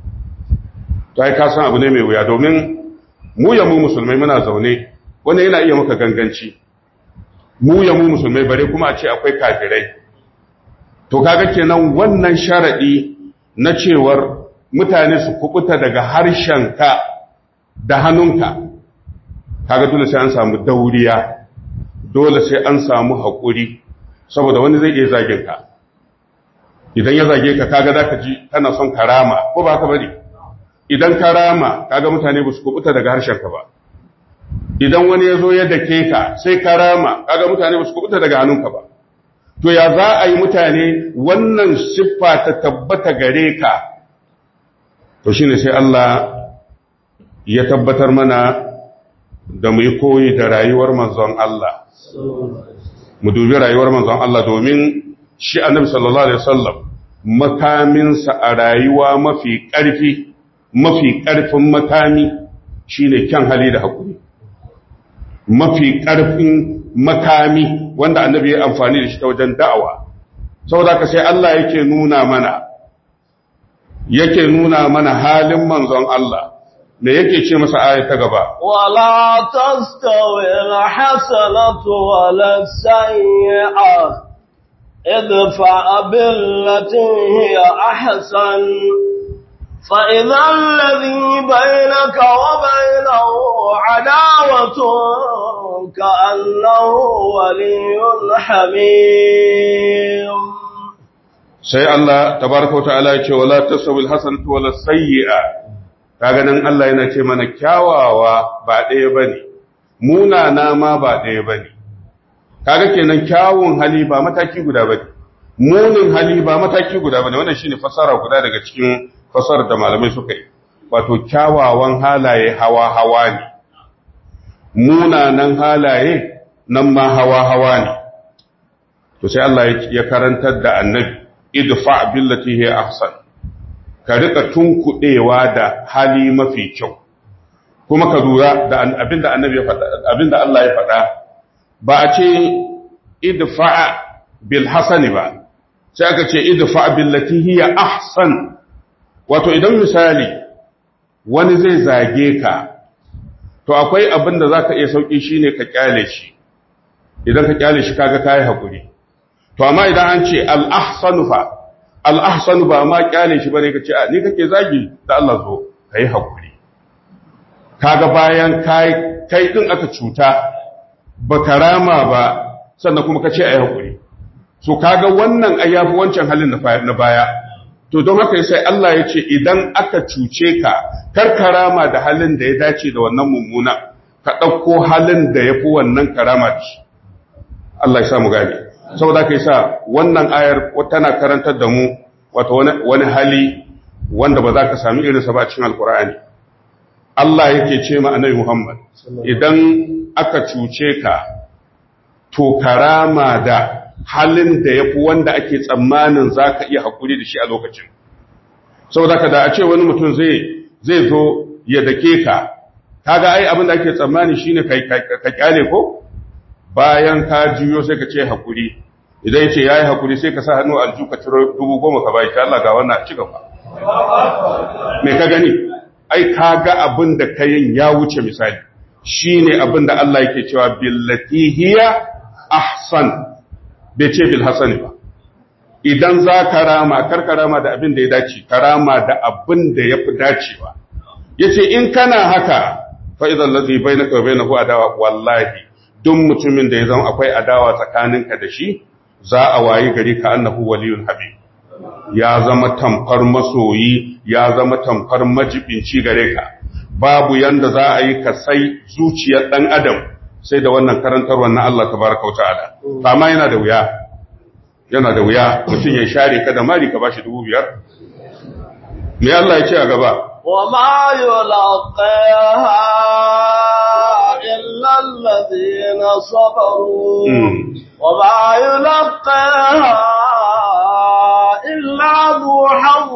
To ai ka san abu ne mai wuya, domin mu ya mu musulmai muna zaune, wanda yana iya maka ganganci. Mu ya mu musulmai bare kuma a ce akwai kafirai. To kaga kenan wannan sharadi na cewar mutane su kubuta daga harshenka da hannunka, kaga dole sai an samu dauriya, dole sai an samu haƙuri, saboda wani zai iya zagin ka. Idan ya zage ka, kaga zaka ji kana son karama, ko ba haka bane? Idan karama, kaga mutane ba su kubuta daga harshenka ba. Idan wani ya zo ya dake ka, sai karama, kaga mutane ba su kubuta daga hannunka ba. To ya za a yi mutane wannan siffa ta tabbata gare ka? To shine sai Allah ya tabbatar mana da mu yi koyi da rayuwar manzon Allah. Mu dubi rayuwar manzon Allah, domin shi annabi sallallahu alaihi wasallam makaminsa a rayuwa mafi ƙarfi, mafi ƙarfin makami shine kyan hali da haƙuri. Mafi ƙarfin makami wanda annabi ya amfani da shi ta wajen da'awa. Saboda ka sai Allah yake nuna mana yake nuna mana halin manzon Allah, me yake ce masa aya ta gaba wala tastawi alhasanatu wala sayyi'a idfa billati hiya ahsan فإذا الذي بينك وبينه عداوة كأنه ولي حميم sai Allah tabaraka wa ta'ala ya ce wala tasawil hasanatu wala sayyi'a kaga nan Allah yana ce mana kyawawa ba ɗaya bane munana ma ba ɗaya bane kaga kenan kyawun hali ba mataki guda bane munin hali ba mataki guda bane wannan shine fasara guda daga cikin fasarar da malamai suka yi wato kyawawan halaye hawa hawa ne munanan halaye nan ma hawa hawa ne to sai Allah ya karantar da annabi idfa billati hi ahsan ka rika tunkudewa da hali mafi kyau kuma ka lura da abinda annabi ya faɗa abinda Allah ya faɗa ba a ce idfa bil hasani ba sai aka ce idfa billati hi ahsan wato idan misali wani zai zage ka to akwai abinda zaka iya sauki shine ka kyale shi idan ka kyale shi kaga kai hakuri to amma idan an ce al-ahsanu fa al-ahsanu ba ma kyale shi bane kace a ni kake zagi da Allah zo kai hakuri kaga bayan kai kai din aka cuta ba karama ba sannan kuma kace ai hakuri so kaga wannan ayyafi wancan halin na baya to don haka sai Allah ya ce idan aka cuce ka kar karama da halin da ya dace da wannan mummuna ka dauko halin da yafi wannan karama da shi Allah ya sa mu gane saboda kai sa wannan ayar tana karantar da mu wato wani hali wanda ba za ka sami irinsa ba cikin alkur'ani Allah yake ce ma annabi Muhammad idan aka cuce ka to karama da halin da yafi wanda ake tsammanin zaka iya hakuri da shi a lokacin saboda ka da a ce wani mutum zai zai zo ya dake ka kaga ai abin da ake tsammani shine kai ka kyale ko bayan ka juyo sai ka ce hakuri idan yace yayi hakuri sai ka sa hannu alju ka ciro dubu goma ka bai ta Allah ga wannan ci gaba me ka gani ai kaga abin da kayin ya wuce misali shine abin da Allah yake cewa billati hiya ahsan bai ce bil hasani ba idan za ka rama kar karama da abin da ya dace karama da abin da yafi dacewa yace in kana haka fa idan ladhi bainaka wa bainahu adawa wallahi duk mutumin da ya zama akwai adawa tsakaninka da shi za a wayi gari ka annahu waliyul habib ya zama tamfar masoyi ya zama tamfar majibinci gare ka babu yanda za a yi ka sai zuciyar dan adam sai da wannan karantarwar na Allah tabaraka wa ta'ala amma yana da wuya yana da wuya mutum ya share ka da mari ka bashi dubu biyar me Allah ya ce a gaba wa ma yulaqaha إلا الذين صبروا وما يلقاها إلا ذو حظ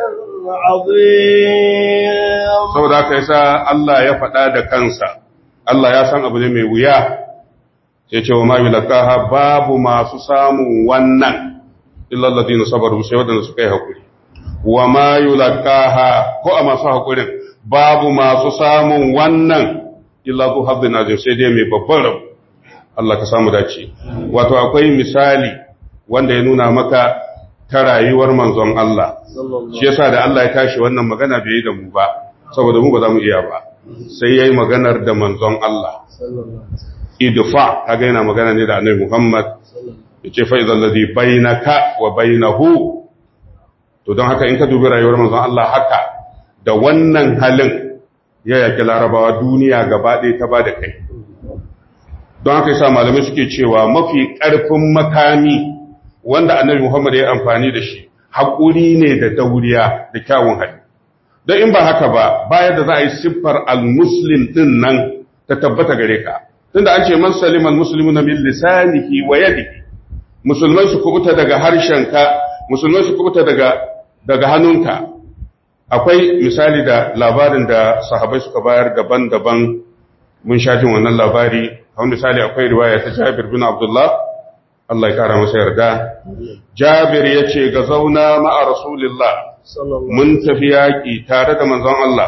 عظيم saboda haka yasa Allah ya faɗa da kansa Allah ya san abu ne mai wuya sai ce wa ma yulqaha babu masu samun wannan illa alladhina sabaru sai wadanda suka yi hakuri wa ma yulqaha ko a masu hakurin babu masu samun wannan illa zu haddin azim sai dai mai babban rabu Allah ka samu dace wato akwai misali wanda ya nuna maka ta rayuwar manzon Allah shi yasa da Allah ya tashi wannan magana bai yi da mu ba saboda mu ba za mu iya ba sai yayi maganar da manzon Allah idfa kaga yana magana ne da Annabi Muhammad yace fa idhal ladhi bainaka wa bainahu to don haka in ka dubi rayuwar manzon Allah haka da wannan halin ya yake larabawa duniya gaba ɗaya ta ba da kai don haka yasa malamai suke cewa mafi ƙarfin makami wanda annabi Muhammad ya amfani da shi haƙuri ne da dauriya da kyawun hali don in ba haka ba bayan da za a yi siffar al-muslim din nan ta tabbata gare ka tunda an ce man saliman muslimuna min lisanihi wa yadihi musulmai su kubuta daga harshenka musulmai su kubuta daga daga hannunka akwai misali da labarin da sahabbai suka bayar daban-daban mun sha jin wannan labari kamar misali akwai riwaya ta Jabir bin Abdullah Allah ya kara masa yarda Jabir yace ga zauna ma'a Rasulullah mun tafi yaki tare da manzon Allah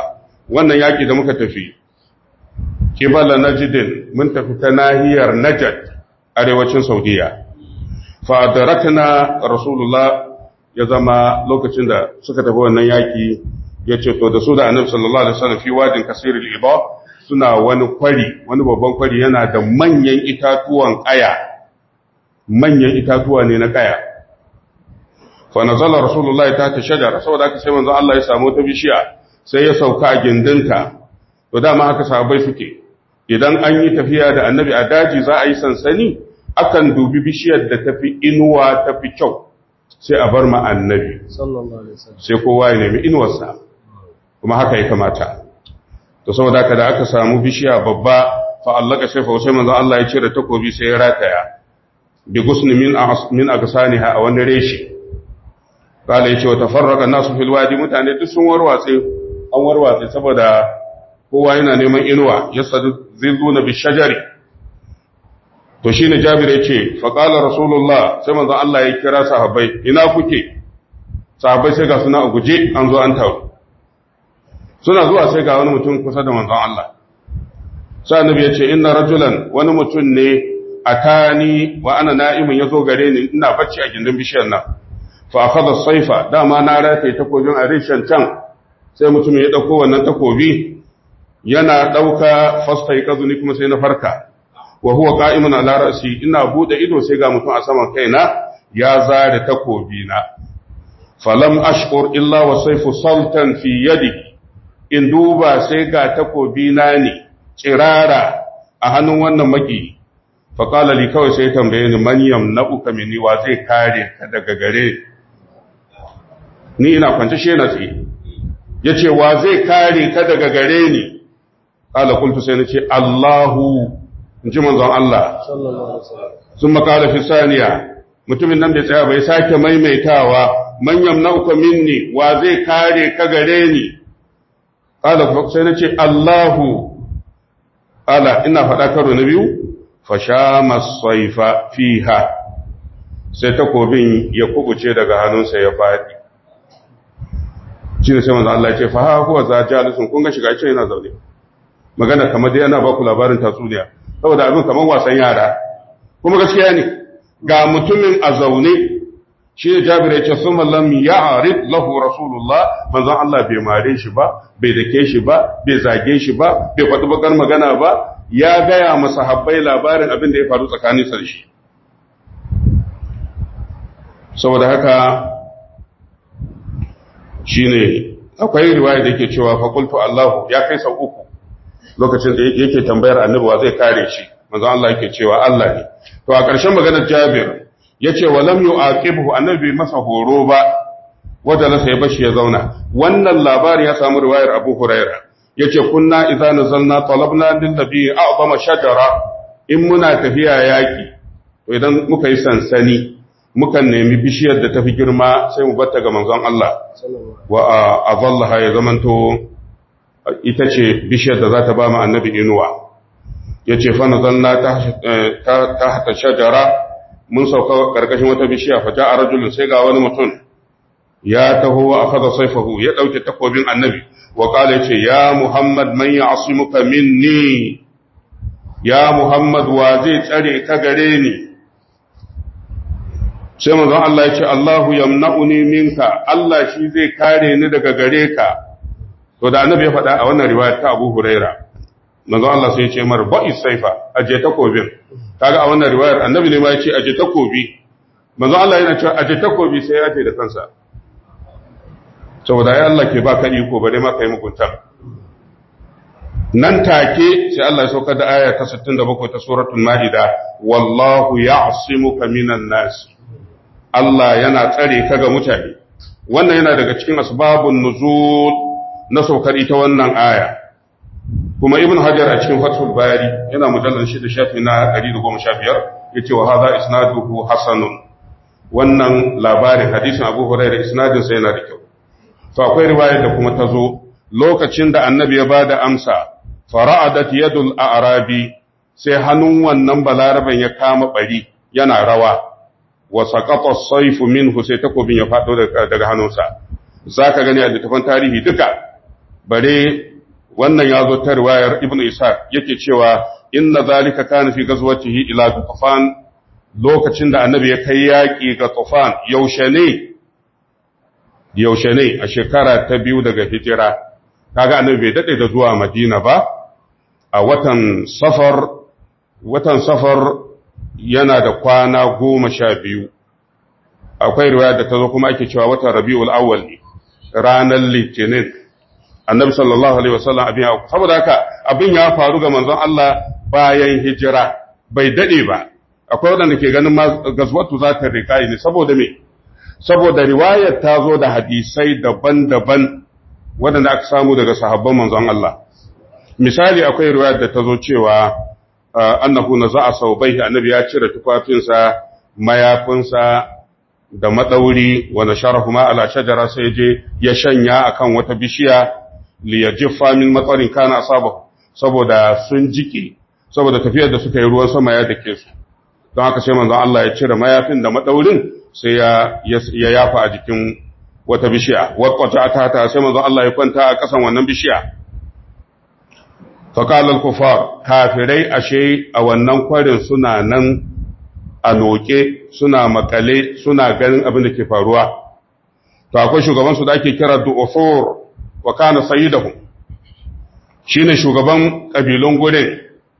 wannan yaki da muka tafi kibala najdin mun tafi ta nahiyar najd arewacin saudiya fa adarakna rasulullah ya zama lokacin da suka tafi wannan yaki yace to da su da annabi sallallahu alaihi wasallam fi wadin kasiril iba suna wani kwari wani babban kwari yana da manyan itatuwan kaya manyan itatuwa ne na kaya fa nazala rasulullah ta ta shajara saboda haka sai manzo Allah ya samu ta bishiya sai ya sauka a gindinta to dama haka sahabbai suke idan an yi tafiya da annabi a daji za a yi sansani akan dubi bishiyar da tafi inuwa tafi kyau sai a bar ma annabi sallallahu alaihi wasallam sai kowa ya nemi inuwarsa kuma haka ya kamata to saboda haka da aka samu bishiya babba fa allaka sayfa sai manzo Allah ya cire takobi sai ya rataya bi gusni min min agsaniha a wani reshi kala yace wa tafarraqa nasu fil wadi mutane duk sun warwatse an warwatse saboda kowa yana neman inuwa yastazilluna bi shajari to shine Jabir yace fa qala rasulullah sai manzo Allah ya kira sahabbai ina kuke sahabbai sai ga suna guje an zo an taru suna zuwa sai ga wani mutum kusa da manzon Allah sai annabi yace inna rajulan wani mutum ne atani wa ana na'imun yazo gare ni ina bacci a gindin bishiyar nan fa akhadha sayfa dama na rataye takobin a rishan can sai mutum ya dauko wannan takobi yana dauka fastai kazuni kuma sai na farka wa huwa qa'imun ala ra'si ina bude ido sai ga mutum a saman kaina ya zare takobi na falam ashkur illa wa sayfu sultan fi yadihi in duba sai ga takobi na ne kirara a hannun wannan maki fa qala li kawai sai tambaye ni man yamna'uka minni wa zai kare ka daga gare ni ina kwance she na tsaye yace wa zai kare ka daga gare ni qala qultu sai nace Allahu inji manzon Allah sallallahu alaihi wasallam sun makala fi saniya mutumin nan bai tsaya bai sake maimaitawa man yamna'uka minni wa zai kare ka gare ni qala sai nace Allahu ala ina faɗa karo na biyu fashama saifa fiha sai takobin ya kubuce daga hannunsa ya faɗi shi ne sai manzon Allah ya ce fa ha huwa za jalisun kun ga shiga ce yana zaune magana kamar dai yana ba ku labarin tatsuniya saboda abin kamar wasan yara kuma gaskiya ne ga mutumin a zaune shi ne Jabir ya ce summa lam ya'rid lahu rasulullah manzon Allah bai mare shi ba bai dake shi ba bai zage shi ba bai faɗi bakar magana ba ya gaya masa habbai labarin abin da ya faru tsakanin sa da shi saboda haka shine akwai riwaya da yake cewa fa qultu Allah ya kai sau uku lokacin da yake tambayar annabi wa zai kare shi manzo Allah yake cewa Allah ne to a ƙarshen maganar Jabir yace wa lam yu'aqibhu annabi masa horo ba wanda la sai bashi ya zauna wannan labari ya samu riwayar Abu Huraira yace kunna idza nazalna talabna lin nabi a'zama shajara in muna tafiya yaki to idan muka yi sansani mukan nemi bishiyar da tafi girma sai mu batta ga manzon Allah wa azallaha ya zamanto ita ce bishiyar da za ta ba mu annabi inuwa yace fa nazalna ta ta shajara mun sauka karkashin wata bishiya fa ja'a rajulun sai ga wani mutum ya taho wa akhadha sayfahu ya dauke takobin annabi wa qala yace ya muhammad man ya'simuka minni ya muhammad wa zai tsare ka gare ni sai manzon Allah yace Allahu yamna'uni minka Allah shi zai kare ni daga gare ka to da annabi ya faɗa a wannan riwaya ta Abu Huraira manzon Allah sai ya ce mar ba'i saifa aje takobin kaga a wannan riwayar annabi ne ma ya ce aje takobi manzon Allah yana cewa aje takobi sai ya ce da kansa saboda ai Allah ke ba ka iko bare ma kai mugunta nan take sai Allah ya saukar da aya ta sittin da bakwai ta suratul maida wallahu ya'simuka minan nas Allah yana tsare ka ga mutane wannan yana daga cikin asbabun nuzul na saukar ita wannan aya kuma ibn hajar a cikin fathul bari yana mujallal shi da shafi na ɗari da goma sha biyar yace wa hadha isnaduhu hasanun wannan labarin hadisin Abu Hurairah isnadin sa yana da kyau to akwai riwaya da kuma tazo lokacin da annabi ya bada amsa fara'adat yadul a'rabi sai hannun wannan balaraban ya kama bari yana rawa wa saqata as-sayfu minhu sai takobin ya fado daga hannunsa zaka gani a littafin tarihi duka bare wannan ya zo ta riwayar ibnu ishaq yake cewa inna zalika kana fi ghazwatihi ila Tufan, lokacin da annabi ya kai yaki ga Tufan, yaushe ne yaushe ne a shekara ta biyu daga hijira. Kaga annabi bai dade da zuwa Madina ba, a watan safar watan safar yana da kwana goma sha biyu. Akwai riwaya da ta zo kuma ake cewa watan Rabiul Awwal ne, ranar Litinin. Annabi sallallahu alaihi wasallam abin ya saboda haka abin ya faru ga manzon Allah bayan hijira, bai dade ba. Akwai wanda ke ganin gazwatu za ta rikai ne saboda me? Saboda riwayar ta zo da hadisai daban-daban waɗanda aka samu daga sahabban manzon Allah. Misali akwai riwayar da ta zo cewa annahu naza'a sawbayhi, annabi ya cire tufafinsa, mayafinsa da madauri wa nasharahuma ala shajara, sai je ya shanya akan wata bishiya li yajfa min matarin kana asabahu, saboda sun jiki, saboda tafiyar da suka yi ruwan sama ya dake su. Don haka sai manzon Allah ya cire mayafin da madaurin sai ya ya yafa a jikin wata bishiya, waqata ta sai manzon Allah ya kwanta a kasan wannan bishiya. Faƙalar kufar, kafirai ashe a wannan kwarin suna nan a noke, suna makale, suna ganin abin da ke faruwa. To akwai shugabansu da ake kira Du'ufur wa kana sayyidahu, shine shugaban kabilun gurin.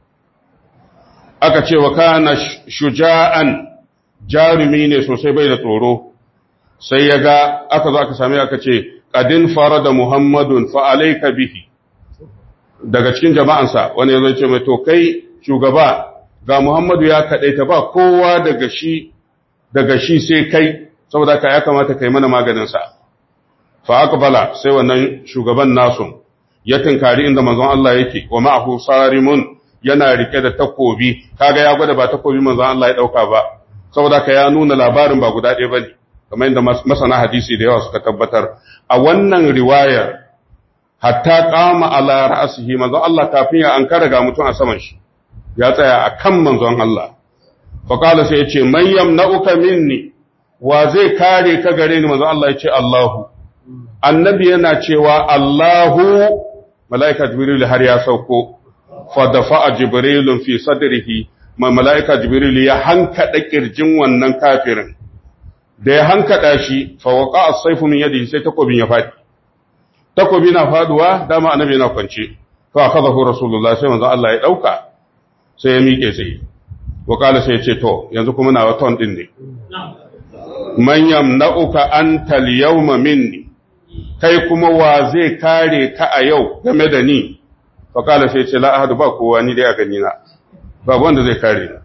Aka ce wa kana shuja'an, jarumi ne sosai, bai da tsoro. Sai ya ga aka zo aka same aka ce qadin farada Muhammadun fa alayka bihi. Daga cikin jama'ansa wani ya ce mai, to kai shugaba, ga Muhammadu ya kaɗaita ba kowa daga shi daga shi sai kai, saboda ka ya kamata kai mana maganinsa. Fa aqbala, sai wannan shugaban nasu ya tinkari inda manzon Allah yake, wa ma'ahu sarimun, yana rike da takobi. Kaga ya gwada ba takobi manzon Allah ya dauka ba, saboda ka ya nuna labarin ba guda ɗaya bane, kamar yadda masana hadisi da yawa suka tabbatar. A wannan riwayar hatta qama ala ra'sihi, manzon Allah kafin ya ankara ga mutum a saman shi, ya tsaya akan manzon Allah. Fa qala sai yace man yamna'uka minni, wa zai kare ka gare ni? Manzon Allah yace Allahu. Annabi yana cewa Allahu, malaika Jibril har ya sauko. Fa dafa'a Jibrilun fi sadrihi, malaika Jibril ya hankada kirjin wannan kafirin. Da ya hankada shi, fa waqa as-sayfu min yadihi, sai takobin ya fadi. Takobi na faduwa, dama annabi yana kwance. Fa akhadahu Rasulullah, sai manzo Allah ya dauka, sai ya miƙe tsaye. Wa qala, sai ya ce to yanzu kuma na waton din ne. Man yamna'uka anta al-yawma minni, kai kuma wa zai kare ka a yau game da ni? Fa qala, sai ya ce la ahadu, ba kowa, ni dai a gani na, ba wanda zai kare ni.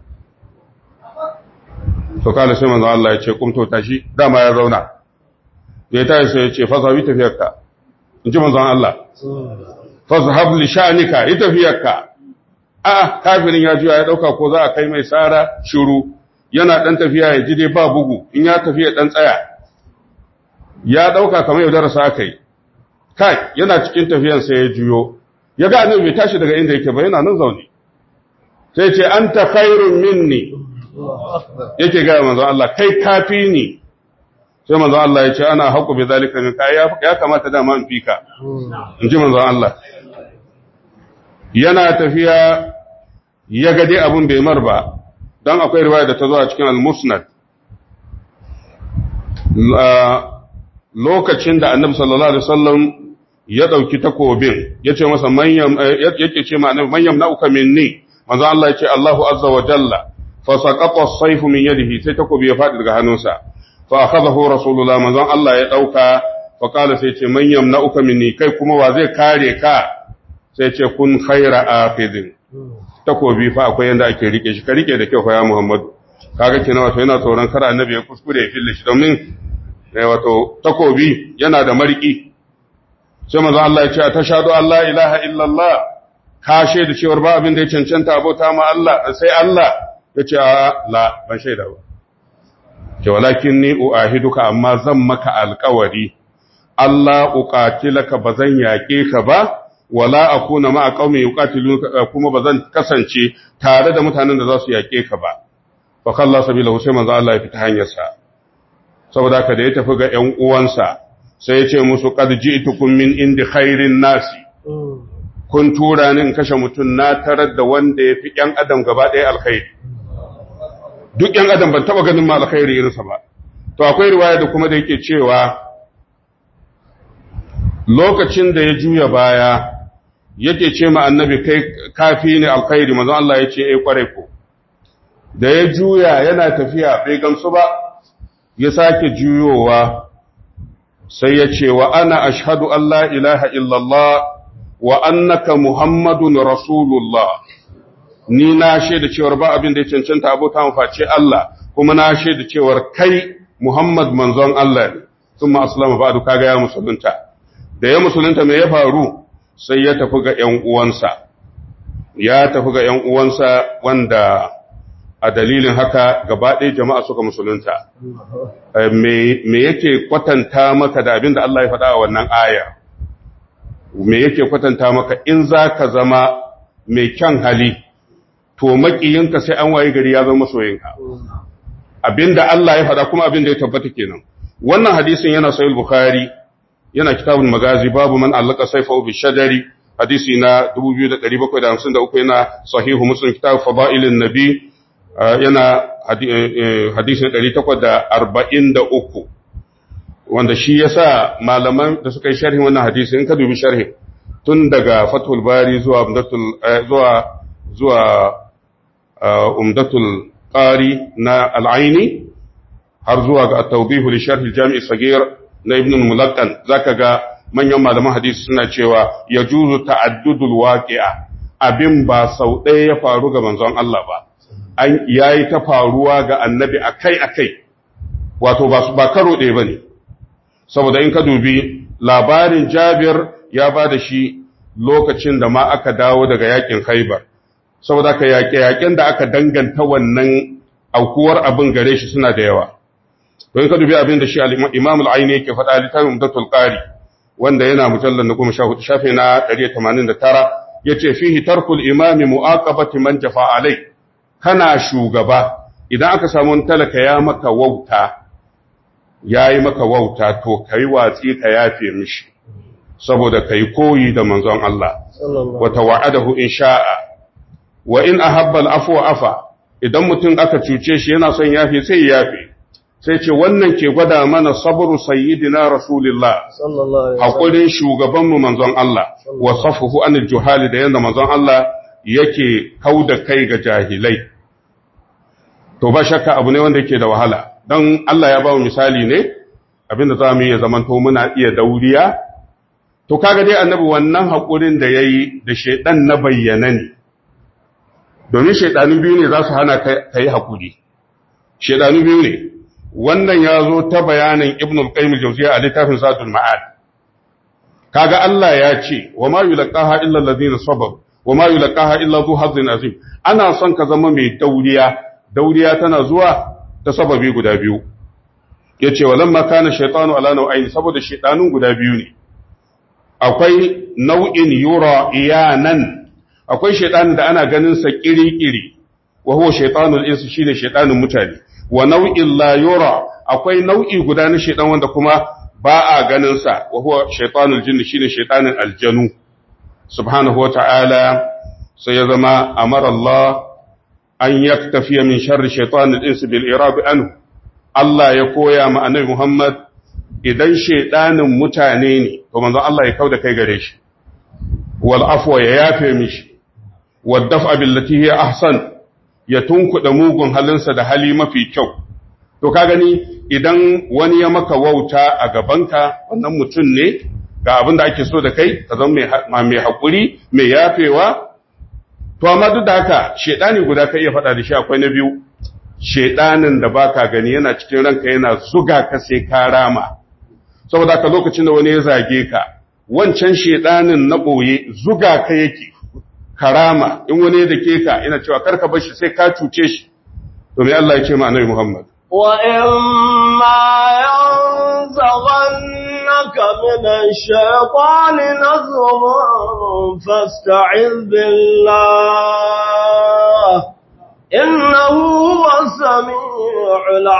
Fa qala, sai manzo Allah ya ce kumto tashi, dama ya zauna. Ya tashi sai ya ce fa zawi tafiyarka. In ji manzon Allah, fazhab li sha'nika, yi tafiyarka. A kafirin ya juya ya dauka ko za a kai mai sara, shiru, yana dan tafiya ya ji dai ba bugu, in ya tafiya dan tsaya. Ya dauka kamar yau darasa akai. Kai, yana cikin tafiyan sai ya juyo. Ya ga annabi bai tashi daga inda yake ba, yana nan zaune. Sai ce anta khairun minni. Yake ga manzon Allah, kai kafi ni. Sai manzon Allah ya ce ana haƙu bi zalika min kai, ya kamata dama in fika. In ji manzon Allah. Yana tafiya ya ga dai abun bai mar ba, dan akwai riwaya da ta zo a cikin al-Musnad. Lokacin da Annabi sallallahu alaihi wasallam ya dauki takobin, yace masa manyan yake ce ma Annabi manyan na'uka minni. Manzon Allah ya ce Allahu azza wa jalla, fa saqata as-sayfu min yadihi, sai takobi ya fadi daga hannunsa. Fa akhadahu Rasulullah, manzon Allah ya dauka, fa kala sai ce man yamna'uka minni, kai kuma wa zai kare ka? Sai ce kun khaira akhidin. Takobi fa akwai yanda ake rike shi, ka rike da kyau fa ya Muhammadu. Kaga kenan wato yana tsoron kar annabi ya kuskure ya fille shi, domin wato takobi yana da mariki. Sai manzon Allah ya ce atashhadu an la ilaha illallah, ka shaida cewa ba abin da ya cancanta abota ma Allah sai Allah. Yace a la, ban shaida ba. Ke walakin ni uahiduka, amma zan maka alƙawari, Allah uqatilaka, bazan yaƙe ka ba, wala akuna ma qaumi yuqatiluka, kuma bazan kasance tare da mutanen da za su yaƙe ka ba. Fa kalla sabilahu, sai manzo Allah ya fita hanyarsa. Saboda ka da ya tafi ga ƴan uwansa, sai ya ce musu qad ji'tukum min indi khairin nasi, kun tura ni in kashe mutum na tarar da wanda ya fi ‘yan adam gaba ɗaya alkhairi duk ‘yan adam ban taɓa ganin ma alkhairi irinsa ba to akwai riwaya da kuma da yake cewa lokacin da ya juya baya yake ce ma annabi kai kafi ne alkhairi manzo Allah ya ce eh kware ko da ya juya yana tafiya bai gamsu ba ya sake juyowa sai ya ce wa ana ashhadu an la ilaha illallah wa annaka muhammadun rasulullah ni na shaida cewar ba abin da ya cancanta abota mu face Allah kuma na shaida cewar kai Muhammad manzon Allah ne thumma aslama ba'du kaga ya musulunta da ya musulunta me ya faru sai ya tafi ga ƴan uwansa ya tafi ga ƴan uwansa wanda a dalilin haka gaba ɗaya jama'a suka musulunta me me yake kwatanta maka da abin da Allah ya faɗa a wannan aya me yake kwatanta maka in zaka zama mai kyan hali to makiyinka sai an waye gari ya zama masoyinka abinda Allah ya faɗa kuma abinda ya tabbata kenan wannan hadisin yana sahih bukhari yana kitabul magazi babu man allaka sayfahu bi shajari hadisi na dubu biyu da ɗari bakwai da hamsin da uku yana sahihu muslim kitab fadailin nabi yana hadisi na ɗari takwas da arba'in da uku wanda shi yasa malaman da suka yi sharhin wannan hadisi in ka dubi sharhin tun daga fathul bari zuwa umdatul zuwa zuwa umdatul qari na al-aini har zuwa ga at-tawdih li sharh al-jami' as-saghir na ibn al-mulaqqan zaka ga manyan malaman hadisi suna cewa yajuzu ta'addudul waqi'a abin ba sau ɗaya ya faru ga manzon Allah ba an yayi ta faruwa ga annabi akai-akai wato ba ba karo ɗaya bane saboda in ka dubi labarin Jabir ya bada shi lokacin da ma aka dawo daga yakin Khaibar saboda ka yaƙe-yaƙen da aka danganta wannan aukuwar abin gare shi suna da yawa to in ka dubi abin da shi Imam al-Aini yake faɗa littafin Umdatul Qari wanda yana mujallal na goma sha hudu shafi na ɗari da tamanin da tara yace fihi tarkul imami mu'aqabati man jafa alai kana shugaba idan aka samu wani talaka ya maka wauta yayi maka wauta to kai watsi ka yafe mishi saboda kai koyi da manzon Allah wa tawa'adahu in sha'a wa in ahabba al-afwa afa idan mutum aka cuce shi yana son yafe sai yafe sai ce wannan ke gwada mana sabru sayyidina rasulullah sallallahu alaihi hakurin shugaban mu manzon Allah wa safuhu anil juhali da yanda manzon Allah yake kauda kai ga jahilai to ba shakka abu ne wanda yake da wahala dan Allah ya ba mu misali ne abinda zamu yi zaman to muna iya dauriya to kaga dai annabi wannan hakurin da yayi da shedan na bayyana ne domin shaidanu biyu ne za su hana ka yi haƙuri shaidanu biyu ne wannan ya zo ta bayanin ibn al-qayyim al-jawziyya a littafin zadul ma'ad kaga Allah ya ce wa ma yulqaha illa alladhina sabaru wa ma yulqaha illa dhu hazzin azim ana son ka zama mai dauriya dauriya tana zuwa ta sababi guda biyu yace walamma kana shaytanu ala nau'ain saboda shaytanun guda biyu ne akwai nau'in yura iyanan akwai shaytanin da ana ganin sa kiri-kiri wa huwa shaytanul insi shine shaytanin mutane wa nau'in la yura akwai nau'i guda na shaytan wanda kuma ba a ganin sa wa huwa shaytanul jinni shine shaytanin aljanu subhanahu wa ta'ala sai ya zama amara Allah an yaktafiya min sharri shaytanil insi bil irab anhu Allah ya koya ma annabi Muhammad idan shaytanin mutane ne to manzon Allah ya kauda kai gare shi wal afwa ya yafe mishi wad daf'a billati hiya ahsan ya tunkuda mugun halinsa da hali mafi kyau to ka gani idan wani ya maka wauta a gabanka wannan mutum ne ga abin da ake so da kai ka zama mai haƙuri mai yafewa to amma duk da haka shedani guda ka iya faɗa da shi akwai na biyu shedanin da baka gani yana cikin ranka yana zuga ka sai ka rama saboda haka lokacin da wani ya zage ka wancan shedanin na boye zuga ka yake karama in wani da ke ka ina cewa karka bar shi sai ka cuce shi to me Allah ya ce ma annabi Muhammad wa imma yanzaghannaka min ash-shaytani nazghun fasta'iz billah innahu was-sami'ul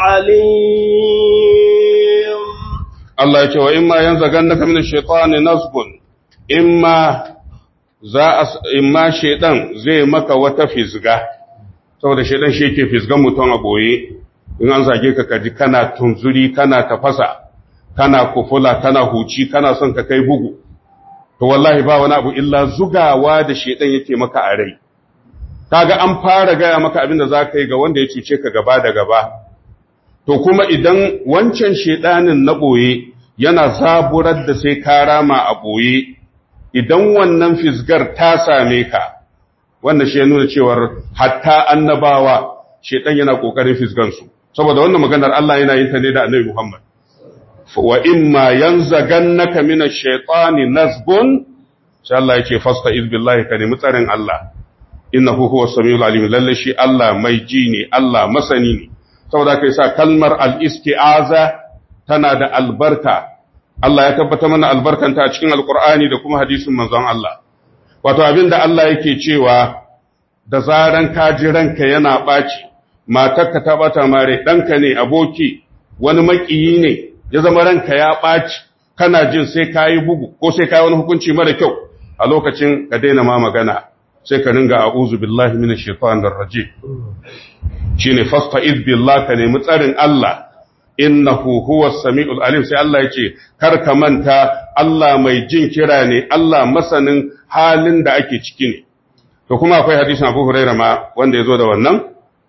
'alim Allah ya ce wa imma yanzaghannaka min ash-shaytani nazghun imma za a imma shedan zai maka wata fisga saboda shedan shi yake fisgan mutum a boye in an zage ka kaji kana tunzuri kana tafasa kana kufula kana huci kana son ka kai bugu to wallahi ba wani abu illa zugawa da shedan yake maka a rai kaga an fara gaya maka abin da za ka yi ga wanda ya cuce ka gaba da gaba to kuma idan wancan shedanin na boye yana zaburar da sai ka rama a boye idan wannan fisgar ta same ka wannan shi ya nuna cewar hatta annabawa shedan yana kokarin fisgan su saboda wannan maganar Allah yana yin ta ne da Annabi Muhammad wa imma yanzagannaka minash shaitani nazgun sai Allah yake fasta'iz billahi ka nemi tsarin Allah innahu huwas samiul alim lalle shi Allah mai ji ne Allah masani ne saboda kai sa kalmar al-isti'aza tana da albarka Allah ya tabbata mana albarkanta a cikin alqur'ani da kuma hadisin manzon Allah wato abinda Allah yake cewa da zaran ka ji ranka yana baci matarka ta bata mare danka ne aboki wani makiyi ne ya zama ranka ya baci kana jin sai kai bugu ko sai kai wani hukunci mara kyau a lokacin ka daina ma magana sai ka ringa a'udhu billahi minash shaitanir rajim shine fasta'iz billahi ka nemi tsarin Allah innahu huwas samiul alim sai Allah yake kar ka manta Allah mai jin kira ne Allah masanin halin da ake ciki ne to kuma akwai hadisin Abu Hurairah ma wanda yazo da wannan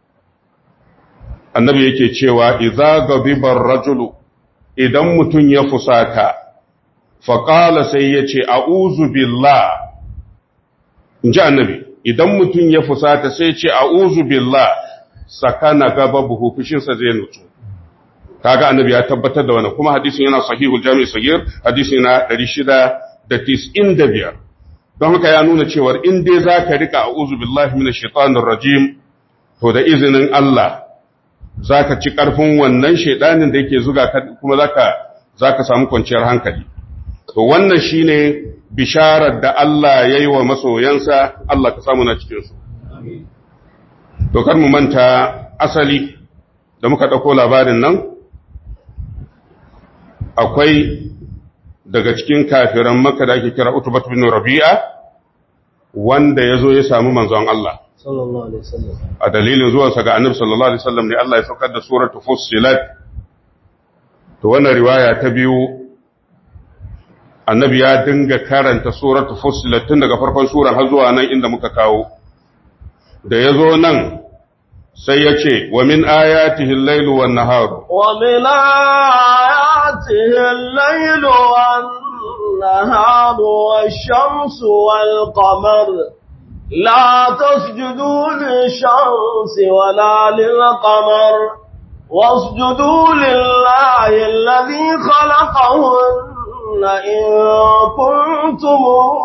annabi yake cewa idza ghadiba ar-rajulu idan mutun ya fusata fa qala sai yace a'udhu billah inji annabi idan mutun ya fusata sai yace a'udhu billah sakana gababuhu fushin sa zai nutsu kaga annabi ya tabbatar da wannan kuma hadisin yana sahihul jami' sagir hadisi na ɗari shida da tis'in da biyar don haka ya nuna cewa in dai zaka rika a'udhu billahi minash shaitanir rajim to da izinin Allah zaka ci karfin wannan shedanin da yake zuga ka kuma zaka zaka samu kwanciyar hankali to wannan shine bisharar da Allah yayi wa masoyansa Allah ka samu na cikin su amin to kar mu manta asali da muka dauko labarin nan akwai daga cikin kafiran Makka da ake kira Utbah bin Rabi'a wanda yazo ya samu manzon Allah sallallahu alaihi wasallam a dalilin zuwan sa ga Annabi sallallahu alaihi wasallam ne Allah ya saukar da suratul Fussilat to wannan riwaya ta biyu Annabi ya dinga karanta suratul Fussilat tun daga farkon suran har zuwa nan inda muka kawo da yazo nan sai ya ce wa min ayatihi al-lailu wan-naharu wa min ayatihi al-lailu wan-naharu wash-shamsu wal-qamaru la tasjudu lish-shamsi wala lil-qamari wasjudu lillahi alladhi khalaqahunna in kuntum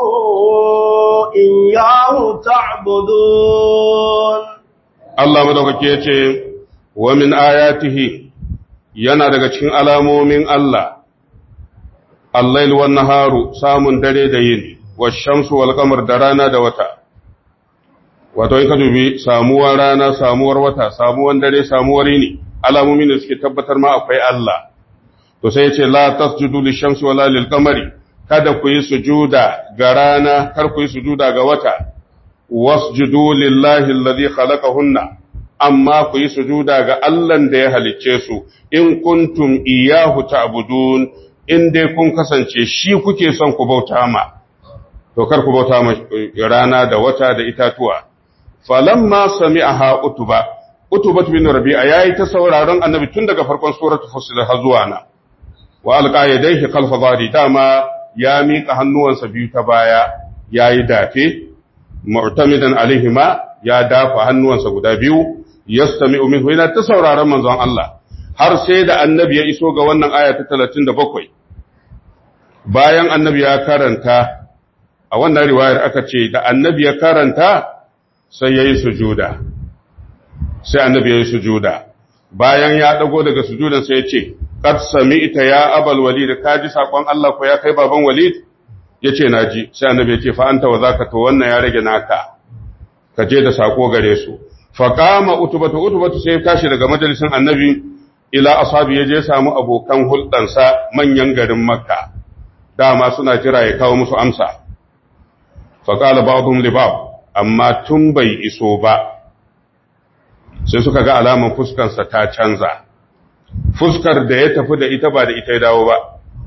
iyyahu ta'budun Allah madaukake ya ce, wa min ayatihi yana daga cikin alamomin Allah, Allail wan naharu samun dare da yini, wa shamsu wal qamar da rana da wata. Wato in ka dubi samuwar rana, samuwar wata, samuwar dare, samuwar yini, alamomin da suke tabbatar ma akwai Allah. To sai ya ce, la tasjudu lishamsi wala lil qamari, kada ku yi sujuda ga rana, kar ku yi sujuda ga wata. wasjudu lillahi alladhi khalaqahunna amma ku yi sujuda ga Allahn da ya halicce su in kuntum iyyahu ta'budun in dai kun kasance shi kuke son ku bauta ma to kar ku bauta ma rana da wata da itatuwa falamma sami'aha utuba utuba bin rabi'a yayi ta sauraron annabi tun daga farkon suratul fussilat har zuwa na wa alqa yadayhi khalfa dhari dama ya mika hannuwansa biyu ta baya yayi dafe mu'tamidan alaihima ya dafa hannuwansa guda biyu yastami'u minhu yana ta sauraron manzon Allah har sai da annabi ya iso ga wannan aya ta talatin da bakwai bayan annabi ya karanta a wannan riwayar aka ce da annabi ya karanta sai yayi sujuda sai annabi yayi sujuda bayan ya dago daga sujudan sai ya ce qad sami'ta ya abal walid kaji sakon Allah ko ya kai baban walid yace naji sai annabi yace fa anta wa zaka to wannan ya rage naka ka je da sako gare su fa qama utubatu utubatu sai tashi daga majalisin annabi ila ashabi yaje samu abokan huldansa manyan garin makka dama suna jira ya kawo musu amsa fa qala ba'dhum li ba'd amma tun bai iso ba sai suka ga alaman fuskarsa ta canza fuskar da ya tafi da ita ba da ita ya dawo ba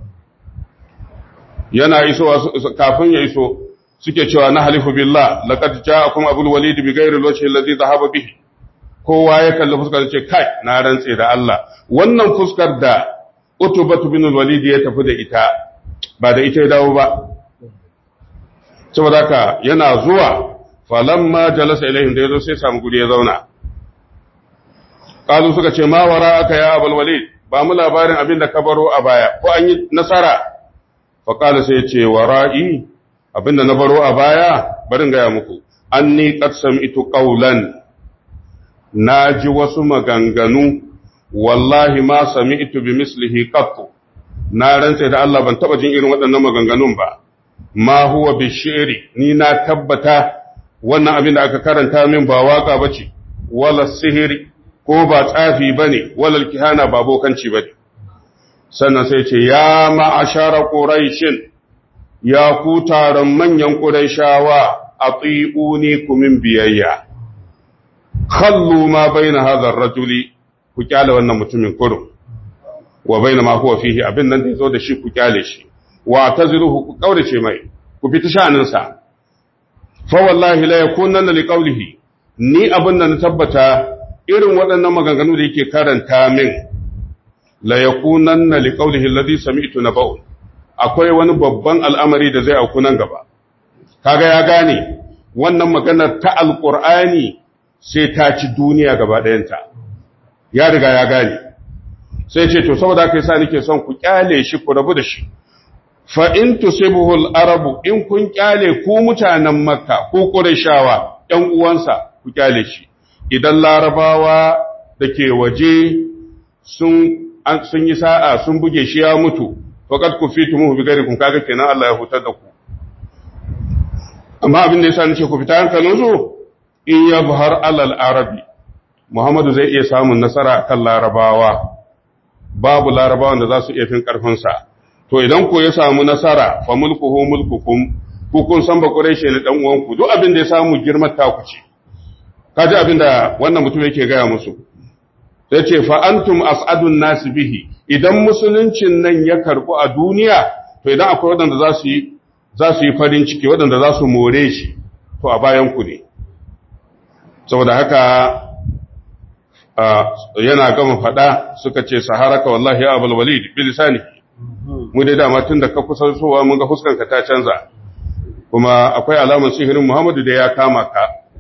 yana isowa kafin ya iso suke cewa na halifu billah laqad ja'akum abul walid bi ghairi al-wajhi alladhi dhahaba bihi kowa ya kalli fuskar ce kai na rantse da Allah wannan fuskar da utubatu bin al-walid ya tafi da ita ba da ita ya dawo ba saboda haka yana zuwa falamma jalasa ilaihim da yazo sai samu guri ya zauna kalu suka ce ma wara aka ya abul walid ba mu labarin abin da ka baro a baya ko an yi nasara fa kala sai ce wara'i abinda na baro a baya barin gaya muku anni qad sami'tu qawlan naji wasu maganganu wallahi ma sami'tu bi mislihi qattu na rantsa da Allah ban taba jin irin waɗannan maganganun ba ma huwa bi shi'ri ni na tabbata wannan abin da aka karanta min ba waka bace wala sihiri ko ba tsafi bane wala kihana ba bokanci bane sannan sai ce ya ma'ashara quraishin ya ku taron manyan quraishawa ati'uni kumin biyayya khallu ma baina hadha ar-rajuli ku kyale wannan mutumin kurum wa baina ma huwa fihi abin nan da yazo da shi ku kyale shi wa taziruhu ku kaurace mai ku fita sha'aninsa fa wallahi la yakunanna liqawlihi ni abin nan tabbata irin waɗannan maganganu da yake karanta min la yakunanna liqawlihi alladhi sami'tu naba'u akwai wani babban al'amari da zai auku nan gaba kaga ya gane wannan maganar ta alqur'ani sai ta ci duniya gaba ɗayanta ya riga ya gane sai ce to saboda haka yasa nake son ku kyale shi ku rabu da shi fa in tusibuhu al-arabu in kun kyale ku mutanen makka ku qurayshawa ɗan uwansa ku kyale shi idan larabawa dake waje sun sun yi sa'a sun buge shi ya mutu faqad kufitumuhu bi ghairikum kaga kenan Allah ya hutar da ku amma abin da yasa nace ku fita hankalin su in yabhar alal arabi Muhammadu zai iya samun nasara kan larabawa babu larabawan da za su iya fin karfin sa to idan ko ya samu nasara fa mulkuhu mulkukum ku kun san ba quraishi ne dan uwanku duk abin da ya samu girmar ta ku ce kaji abin da wannan mutum yake gaya musu sai ce fa antum as'adun nas bihi idan musuluncin nan ya karbu a duniya to idan akwai wadanda za su yi za su yi farin ciki wadanda za su more shi to a bayan ku ne saboda haka yana gama fada suka ce saharaka wallahi ya abul walid bilisani mu dai dama tun da ka kusa sowa mun ga fuskanka ta canza kuma akwai alamar sihirin Muhammadu da ya kama ka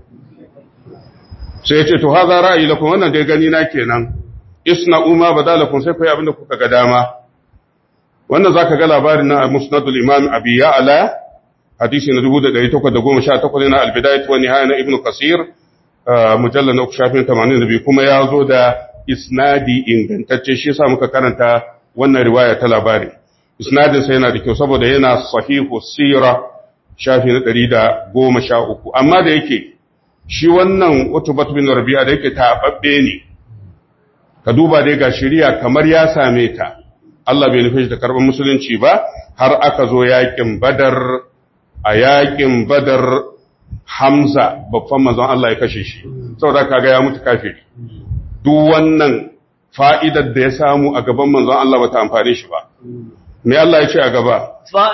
sai ya ce to haza ra'ayi lakum wannan dai gani na kenan isna'u ma badalakum sai kai abinda kuka ga dama wannan zaka ga labarin na musnadul imam abi ya'la hadisi na dubu ɗari takwas da goma sha takwas na al-bidayah wa nihaya na ibnu kasir mujallal na shafin tamanin da biyu kuma ya zo da isnadi ingantacce shi yasa muka karanta wannan riwaya ta labari isnadin sa yana da kyau saboda yana sahihu sira shafi na ɗari da goma sha uku amma da yake shi wannan utubatu bin rabi'a da yake tababbe ne ka duba dai ga shari'a kamar ya same ta Allah bai nufi ta karban musulunci ba har aka zo yakin badar a yakin badar Hamza babban manzon Allah ya kashe shi saboda kaga ya mutu kafiri duk wannan fa'idar da ya samu a gaban manzon Allah bata amfane shi ba me Allah ya ce a gaba fa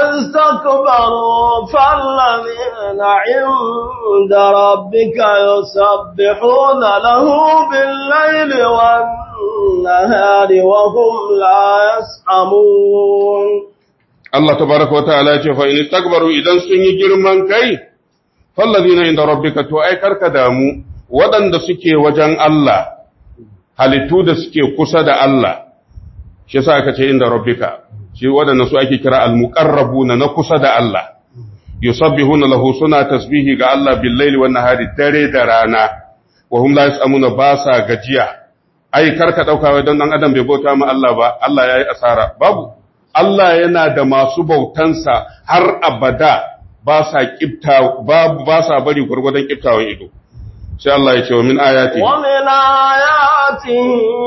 inastakbaru fallazina 'inda rabbika yusabbihuna lahu bil-laili wan-nahari wa hum la yas'amun Allah tabaaraka wa ta'ala ya ce fa inastakbaru idan sun yi girman kai fallazina 'inda rabbika to ai karka damu waɗanda suke wajen Allah halittu da suke kusa da Allah shi yasa aka ce inda rabbika shi waɗanda su ake kira al-muqarrabuna na kusa da Allah yusabbihuna lahu suna tasbihi ga Allah bil laili wan nahari dare da rana wa hum la yasamuna ba sa gajiya ai karka dauka wai dan dan adam bai bauta ma Allah ba Allah yayi asara babu Allah yana da masu bautansa har abada ba sa kifta babu ba sa bari gurgurdan kiftawan ido sai Allah ya ce wa min ayati wa min ayati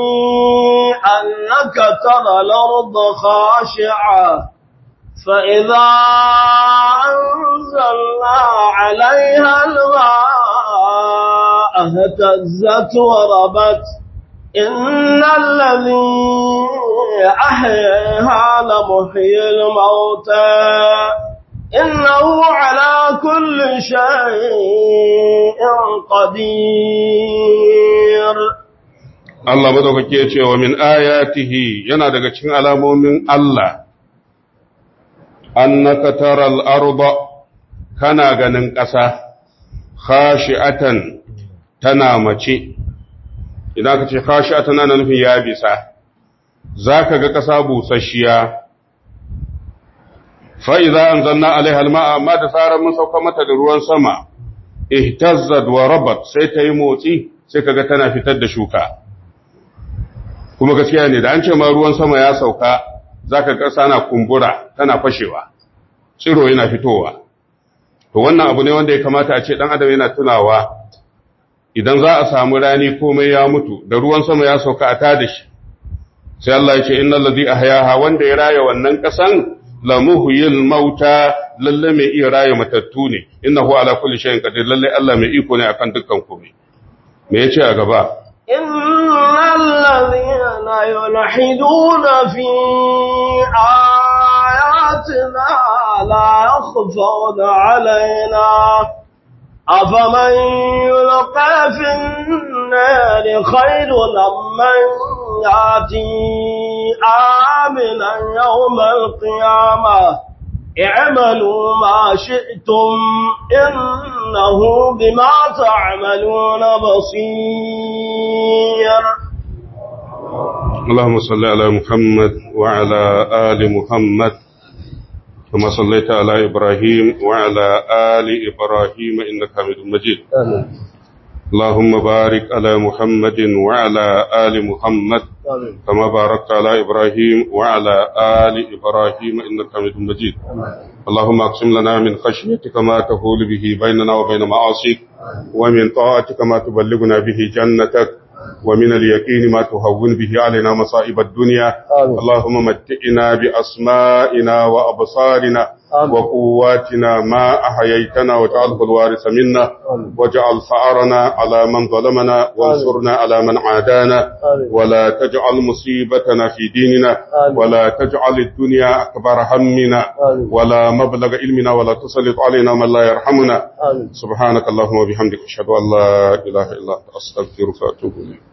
annaka tara al-ardha khashi'a fa idha anzalna عليها الماء اهتزت وربت إن الذي أحياها لمحيي الموتى إنه على كل شيء قدير. Allah madaukake ya ce wa min ayatihi yana daga cikin alamomin Allah annaka taral arda kana ganin ƙasa khashi'atan tana mace. Idan ka ce khashi'atan ana nufin yabisa, zaka ga ƙasa busasshiya. fa idza anzalna alaiha alma'a, amma da sarar mun sauka mata da ruwan sama, ihtazzat wa rabat, sai ta yi motsi, sai kaga tana fitar da shuka. Kuma gaskiya ne da an ce ma ruwan sama ya sauka, zaka ga ƙasa na kumbura, tana fashewa, tsiro yana fitowa. To wannan abu ne wanda ya kamata a ce dan adam yana tunawa, idan za a samu rani komai ya mutu, da ruwan sama ya sauka a tada shi. Sai Allah ya ce innal ladhi ahyaha, wanda ya raya wannan ƙasan, la muhyil mauta, lalle mai iya raya matattu ne, innahu ala kulli shay'in qadir, lalle Allah mai iko ne akan dukkan komai. Me yace a gaba? innal ladhina yulhiduna fi ayatina la yakhfawna alaina afaman yulqa fi an-nari khayrun amman yati آمنا يوم القيامة اعملوا ما شئتم إنه بما تعملون بصير. اللهم صل على محمد وعلى آل محمد كما صليت على إبراهيم وعلى آل إبراهيم إنك حميد مجيد. آمين. اللهم بارك على محمد وعلى آل محمد آمين. كما باركت على إبراهيم وعلى آل إبراهيم إنك حميد مجيد. آمين. اللهم اقسم لنا من خشيتك ما تحول به بيننا وبين معاصيك، ومن طاعتك ما تبلغنا به جنتك، ومن اليقين ما تهون به علينا مصائب الدنيا. آمين. اللهم متئنا بأسمائنا وأبصارنا آمين. وقواتنا ما أحييتنا واجعله الوارث منا، واجعل ثأرنا على من ظلمنا، وانصرنا على من عادانا، آمين. ولا تجعل مصيبتنا في ديننا، آمين. ولا تجعل الدنيا أكبر همنا، آمين. ولا مبلغ علمنا، ولا تسلط علينا من لا يرحمنا. آمين. سبحانك اللهم وبحمدك أشهد أن لا إله إلا أنت أستغفرك وأتوب إليك.